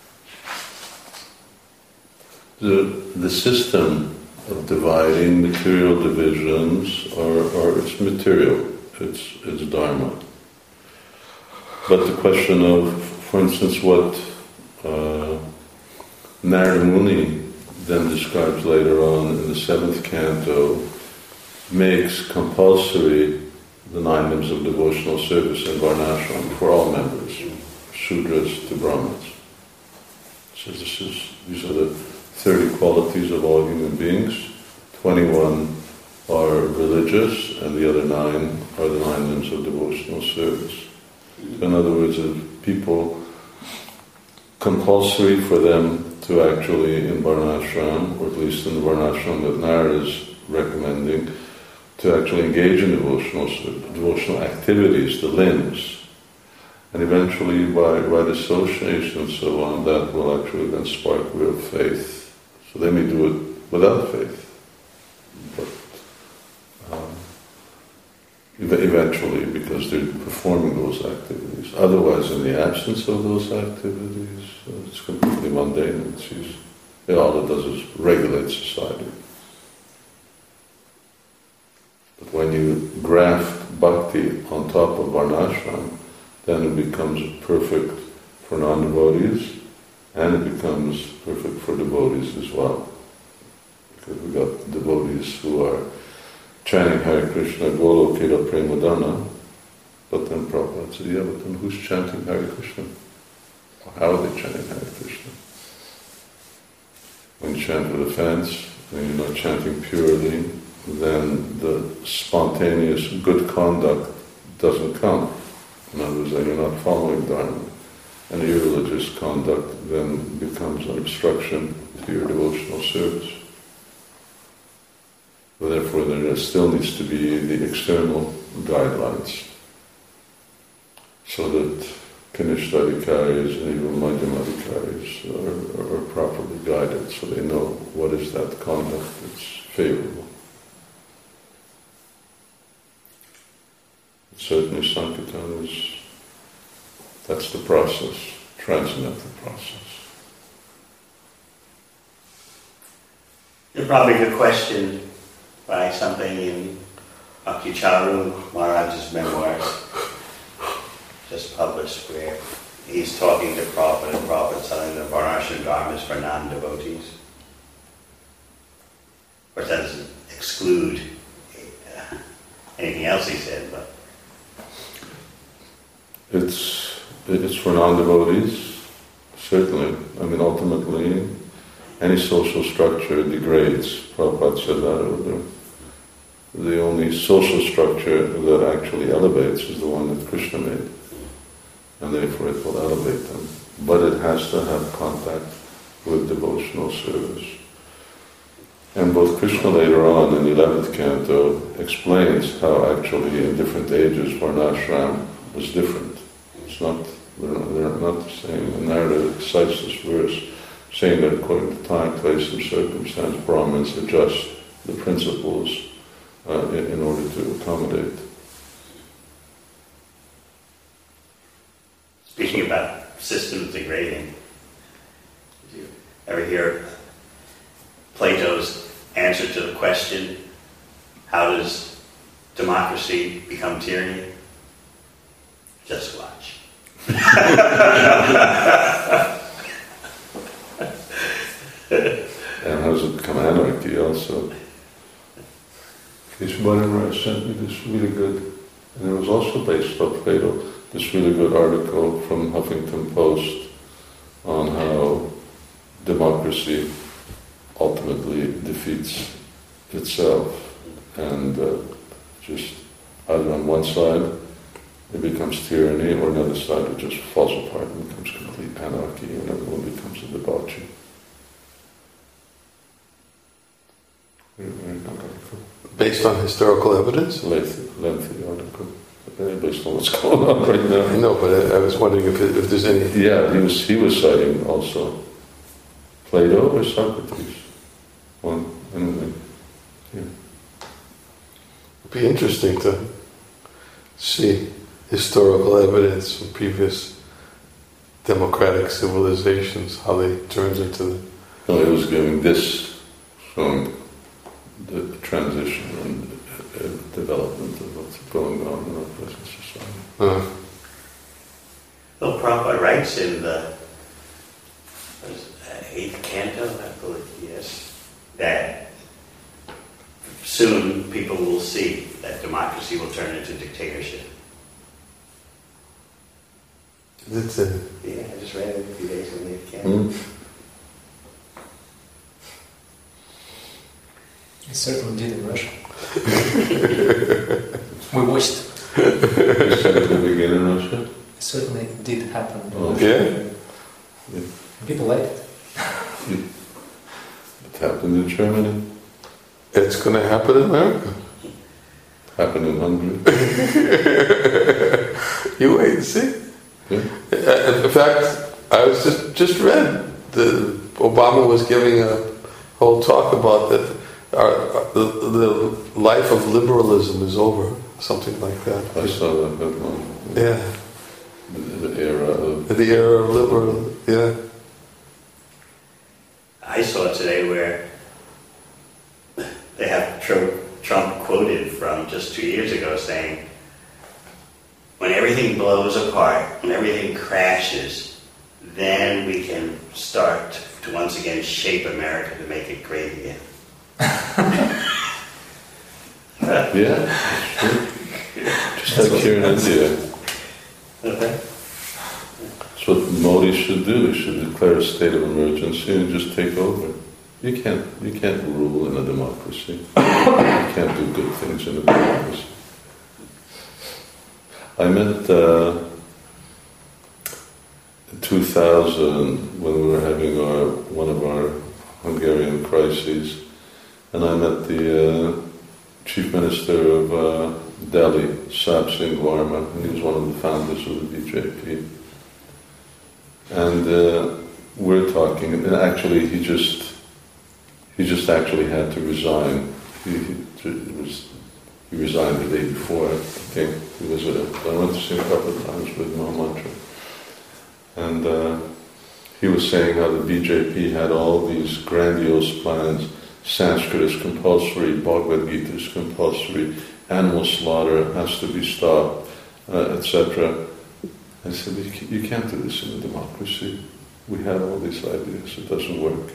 Speaker 2: the the system of dividing material divisions or, or it's material, it's it's dharma. But the question of, for instance, what uh, Narada Muni then describes later on in the seventh canto, makes compulsory the nine limbs of devotional service in Varnashram for all members, Shudras to Brahmins. So this is these are the thirty qualities of all human beings. twenty-one are religious, and the other nine are the nine limbs of devotional service. In other words, if people, compulsory for them to actually, in Varnashram, or at least in the Varnashram that Narada is recommending, to actually engage in devotional devotional activities, the limbs, and eventually by right association and so on, that will actually then spark real faith. So they may do it without faith, but um, eventually, because they're performing those activities. Otherwise, in the absence of those activities, uh, it's completely mundane. It's just, you know, all it does is regulate society. But when you graft bhakti on top of varnashram, then it becomes perfect for non-devotees, and it becomes perfect for devotees as well. Because we've got devotees who are chanting Hare Krishna, Golokita Premadana, but then Prabhupada said, yeah, but then who's chanting Hare Krishna? Or how are they chanting Hare Krishna? When you chant with offense, and you're not chanting purely, then the spontaneous good conduct doesn't come. In other words, then you're not following Dharma. And irreligious conduct then becomes an obstruction to your devotional service. Therefore, there still needs to be the external guidelines, so that Kanishthadikaris and even Madhyamadikaris are, are, are properly guided, so they know what is that conduct that's favorable. Certainly Sankirtan is, that's the process, transcendental process.
Speaker 1: You're probably a good question by something in Bhakti-Charu Maharaj's memoirs, just published, where he's talking to Prabhupada, and Prabhupada selling the Varnashram garments for non-devotees. Of course, that doesn't exclude uh, anything else he said, but
Speaker 2: It's it's for non-devotees, certainly. I mean, ultimately, any social structure degrades. Prabhupada said that earlier. The only social structure that actually elevates is the one that Krishna made, and therefore it will elevate them. But it has to have contact with devotional service. And both Krishna later on in the eleventh canto explains how actually in different ages Varnashram was different. It's not, they're not, they're not the same. The narrative cites this verse, saying that according to time, place, and circumstance, Brahmins adjust the principles uh, in, in order to accommodate.
Speaker 1: speaking about systems degrading, did you ever hear Plato's answer to the question, how does democracy become tyranny? Just watch.
Speaker 2: And how does it become anarchy also? Keshwara sent me this really good, and it was also based on Plato, this really good article from Huffington Post on how democracy ultimately defeats itself, and uh, just either on one side it becomes tyranny, or another side it just falls apart and becomes complete anarchy, and everyone becomes a debauchee. Very, very good article.
Speaker 3: Based on historical evidence?
Speaker 2: Lengthy, lengthy article. Very based on what's going on right now.
Speaker 3: I know, but I, I was wondering if, it, if there's any...
Speaker 2: Yeah, he was he was citing also Plato or Socrates. One, anyway. Yeah.
Speaker 3: It'd be interesting to see historical evidence from previous democratic civilizations, how they turned into the...
Speaker 2: No, he was giving this, showing the transition and uh, development of what's going on in our present society.
Speaker 3: Uh,
Speaker 1: Well, Prabhupada writes in the what is it, uh, eighth canto, I believe, yes, that soon people will see that democracy will turn into dictatorship.
Speaker 3: it's a,
Speaker 1: Yeah, I just read it a few days in the eighth canto.
Speaker 2: Mm.
Speaker 5: It certainly did in Russia. We watched.
Speaker 2: You said at the beginning in Russia?
Speaker 5: It certainly did happen. in
Speaker 2: Oh.
Speaker 5: Russia.
Speaker 3: yeah?
Speaker 2: Yeah.
Speaker 5: People liked it.
Speaker 2: It happened in Germany,
Speaker 3: It's going to happen in America.
Speaker 2: happened in Hungary.
Speaker 3: You wait and see.
Speaker 2: Yeah.
Speaker 3: Uh, In fact, I was just just read the Obama was giving a whole talk about that our, the the life of liberalism is over, something like that.
Speaker 2: I saw that headline.
Speaker 3: Yeah,
Speaker 2: The, the era of
Speaker 3: the era of liberal. Yeah,
Speaker 1: I saw it today where they have Trump, Trump quoted from just two years ago saying, when everything blows apart, when everything crashes, then we can start to once again shape America to make it great again.
Speaker 2: yeah, that's true. Just like here in India.
Speaker 1: Okay.
Speaker 2: That's what Modi should do. He should declare a state of emergency and just take over. You can't you can't rule in a democracy. You can't do good things in a democracy. I met uh, in two thousand when we were having our one of our Hungarian crises, and I met the uh, chief minister of uh, Delhi, Sab Singh Varma, and he was one of the founders of the B J P. And uh, we're talking, and actually he just, he just actually had to resign. He, he, it was, he resigned the day before, I think. He was a, I went to see him a couple of times with Maha Mantra. And uh, he was saying how the B J P had all these grandiose plans. Sanskrit is compulsory, Bhagavad Gita is compulsory, animal slaughter has to be stopped, uh, et cetera. I said, you can't do this in a democracy. We have all these ideas, it doesn't work.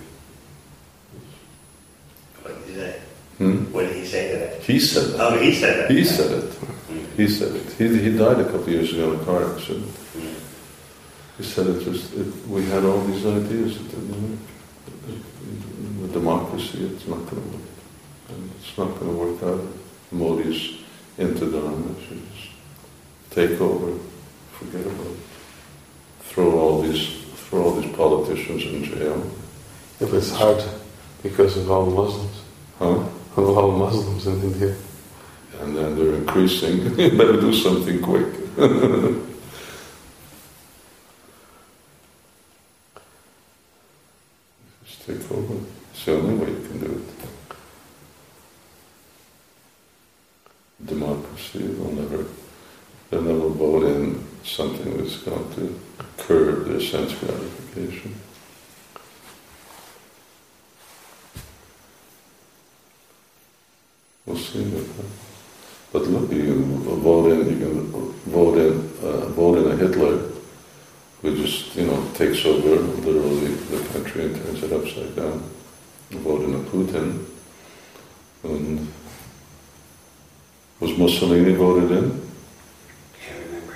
Speaker 1: What did he say?
Speaker 2: Hmm?
Speaker 1: What did he say to that?
Speaker 2: He said that.
Speaker 1: Oh, he said that.
Speaker 2: He said it. He said it. He, he died a couple of years ago in a car accident.
Speaker 1: Mm.
Speaker 2: He said it just, it, we had all these ideas, it didn't work. In the democracy, it's not going to work. And it's not going to work out. Modi's into Dharma, she just take over, forget about it. Throw all these, throw all these politicians in jail.
Speaker 3: If it's hard because of all Muslims.
Speaker 2: Huh?
Speaker 3: Of all Muslims in India.
Speaker 2: And then they're increasing. You better do something quick. Just take over. It's the only way you can do it. Democracy will never, they'll never vote in something that's going to curb their sense gratification. We'll see what happens. But look, you can vote in, you can vote in, uh, vote in a Hitler who just, you know, takes over literally the country and turns it upside down. Vote in a Putin. And was Mussolini voted in?
Speaker 1: Can't remember.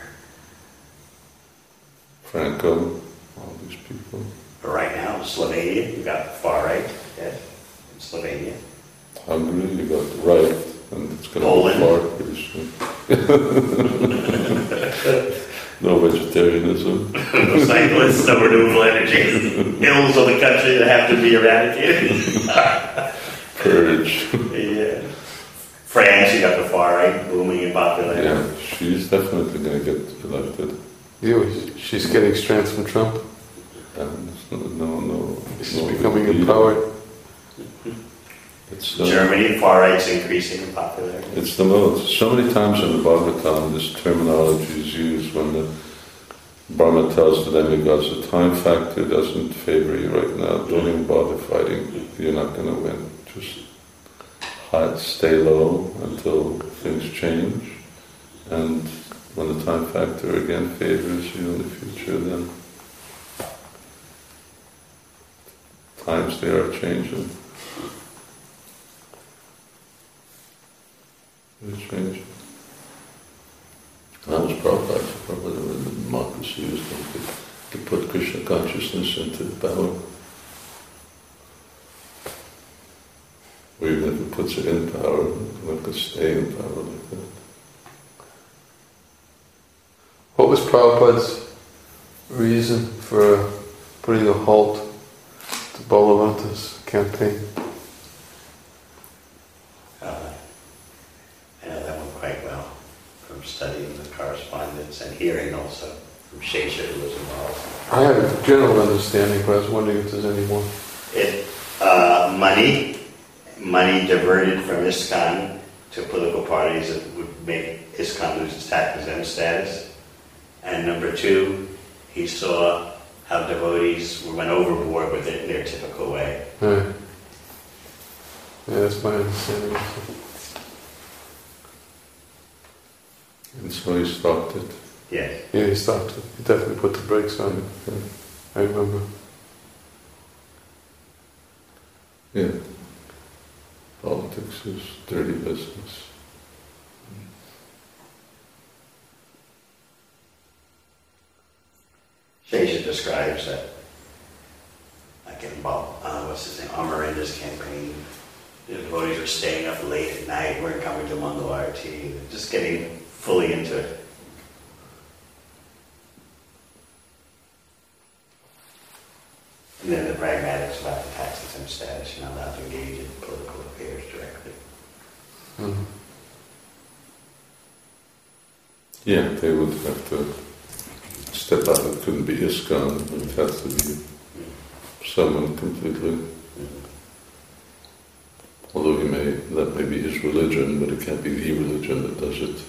Speaker 2: Franco, all these people.
Speaker 1: But right now, Slovenia, you got the far right, yes, in Slovenia.
Speaker 2: Hungary, you got the right, and it's going
Speaker 1: Poland.
Speaker 2: to be far pretty soon. No vegetarianism.
Speaker 1: No cyclists, no renewable energy. Ills of the country that have to be eradicated.
Speaker 2: Courage.
Speaker 1: Yeah. France, you got the far right booming in popularity.
Speaker 2: Yeah, she's definitely going to get elected.
Speaker 3: You, she's getting strength from Trump.
Speaker 2: And no, no.
Speaker 3: She's
Speaker 2: no
Speaker 3: becoming
Speaker 2: leader.
Speaker 3: empowered.
Speaker 2: It's, uh,
Speaker 1: Germany, far right's increasing in popularity.
Speaker 2: It's the most. So many times in the Bhagavatam, this terminology is used when the Brahma tells the demigods the time factor doesn't favor you right now. Don't even bother fighting. You're not going to win. Just hide, stay low until things change. And when the time factor again favors you in the future, then times they are changing. They're changing. That was Prabhupada. Prabhupada, when the democracy was going to, to put Krishna consciousness into power. Or even if it puts it in power, it's not going to stay in power like that.
Speaker 3: What was Prabhupada's reason for putting a halt to Balavanta's campaign?
Speaker 1: Uh, I know that one quite well from studying the correspondence and hearing also from Shesha, who was involved.
Speaker 3: I have a general understanding, but I was wondering if there's any more.
Speaker 1: It, uh, money, money diverted from ISKCON to political parties that would make ISKCON lose its tax exempt status. And number two, he saw how devotees went overboard with it in their typical way.
Speaker 3: Right. Yeah, that's my understanding also.
Speaker 2: And so he stopped it.
Speaker 1: Yes.
Speaker 3: Yeah, he stopped it. He definitely put the brakes on it. I remember.
Speaker 2: Yeah. Politics is dirty business.
Speaker 1: Shesha describes that, like in Bob, uh, what's his name, Amarenda's campaign, the devotees were staying up late at night, weren't coming to Mangal Arati, just getting fully into it. And then the pragmatics about the tax exempt status, you're not allowed to engage in political affairs directly.
Speaker 3: Mm.
Speaker 2: Yeah, they would have to step out. It couldn't be ISKCON. It would have to be someone completely. Although he may, that may be his religion, but it can't be the religion that does it.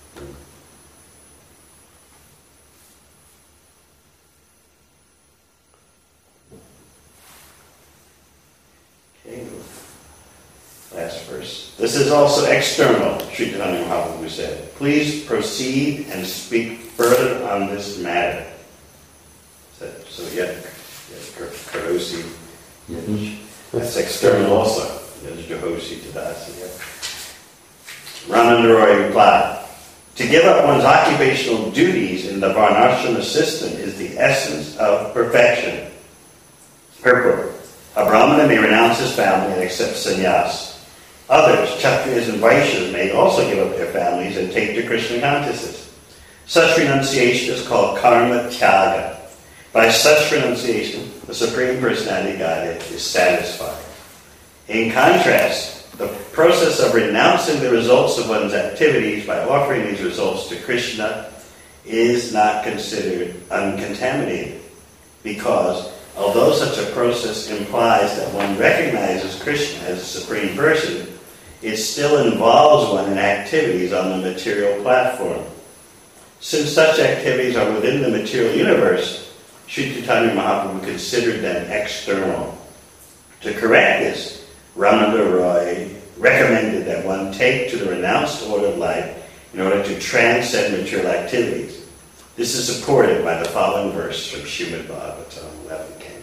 Speaker 1: Okay. Last verse. This is also external, Sri Chaitanya Mahaprabhu said. Please proceed and speak further on this matter. So, so yet, Karosi,
Speaker 2: Mm-hmm.
Speaker 1: that's external also. There's Jehoshi Tadasi. Yep. Ramananda Roy replied, to give up one's occupational duties in the Varnashrama system is the essence of perfection. Purport. A Brahmana may renounce his family and accept sannyas. Others, Kshatriyas and Vaishyas, may also give up their families and take to Krishna consciousness. Such renunciation is called karma tyaga. By such renunciation, the Supreme Personality of Godhead is satisfied. In contrast, the process of renouncing the results of one's activities by offering these results to Krishna is not considered uncontaminated, because although such a process implies that one recognizes Krishna as a Supreme Person, it still involves one in activities on the material platform. Since such activities are within the material universe, Sri Chaitanya Mahaprabhu considered them external. To correct this, Ramananda Roy recommended that one take to the renounced order of life in order to transcend material activities. This is supported by the following verse from Srimad Bhagavatam, eleventh canto.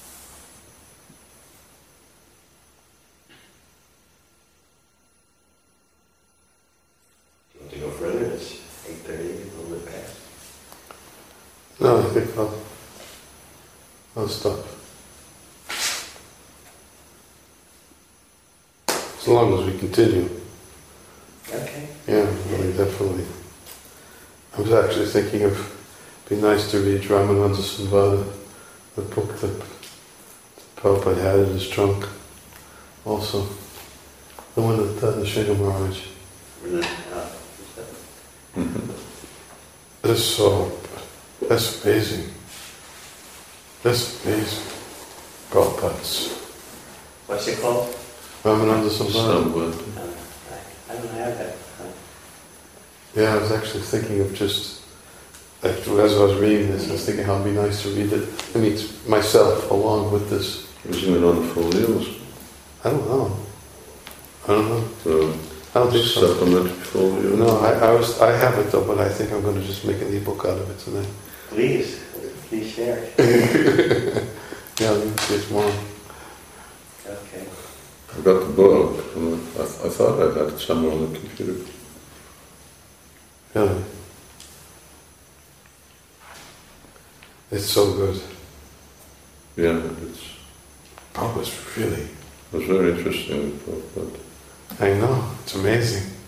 Speaker 1: Do you want to go further? It's eight thirty, a little bit past.
Speaker 3: No, I think I'll, I'll stop. As long as we continue.
Speaker 1: Okay.
Speaker 3: Yeah, I mean, definitely. I was actually thinking of, it'd be nice to read Ramananda Samvada, the book that Prabhupada had in his trunk, also. The one that uh, the Sringa Maharaj.
Speaker 2: Mm-hmm.
Speaker 3: That's so, that's amazing. That's amazing. Prabhupada's.
Speaker 1: What's it called?
Speaker 3: Ramananda Samvada.
Speaker 2: Somewhat.
Speaker 1: Uh, I, I don't have that.
Speaker 3: Yeah, I was actually thinking of just, like, as I was reading this, I was thinking how it'd be nice to read it, I mean, myself along with this.
Speaker 2: Isn't it on the folios?
Speaker 3: I don't know. I don't know.
Speaker 2: The
Speaker 3: I don't think so.
Speaker 2: supplementary folio?
Speaker 3: No, I, I was, I have it though, but I think I'm going to just make an ebook out of it tonight.
Speaker 1: Please, please share.
Speaker 3: Yeah, I'll see it tomorrow.
Speaker 1: Okay.
Speaker 2: I got the book, and I, I thought I had it somewhere on the computer.
Speaker 3: Really. It's so good.
Speaker 2: Yeah, it's
Speaker 3: Oh, it's really,
Speaker 2: it was very interesting, but
Speaker 3: I know, it's amazing.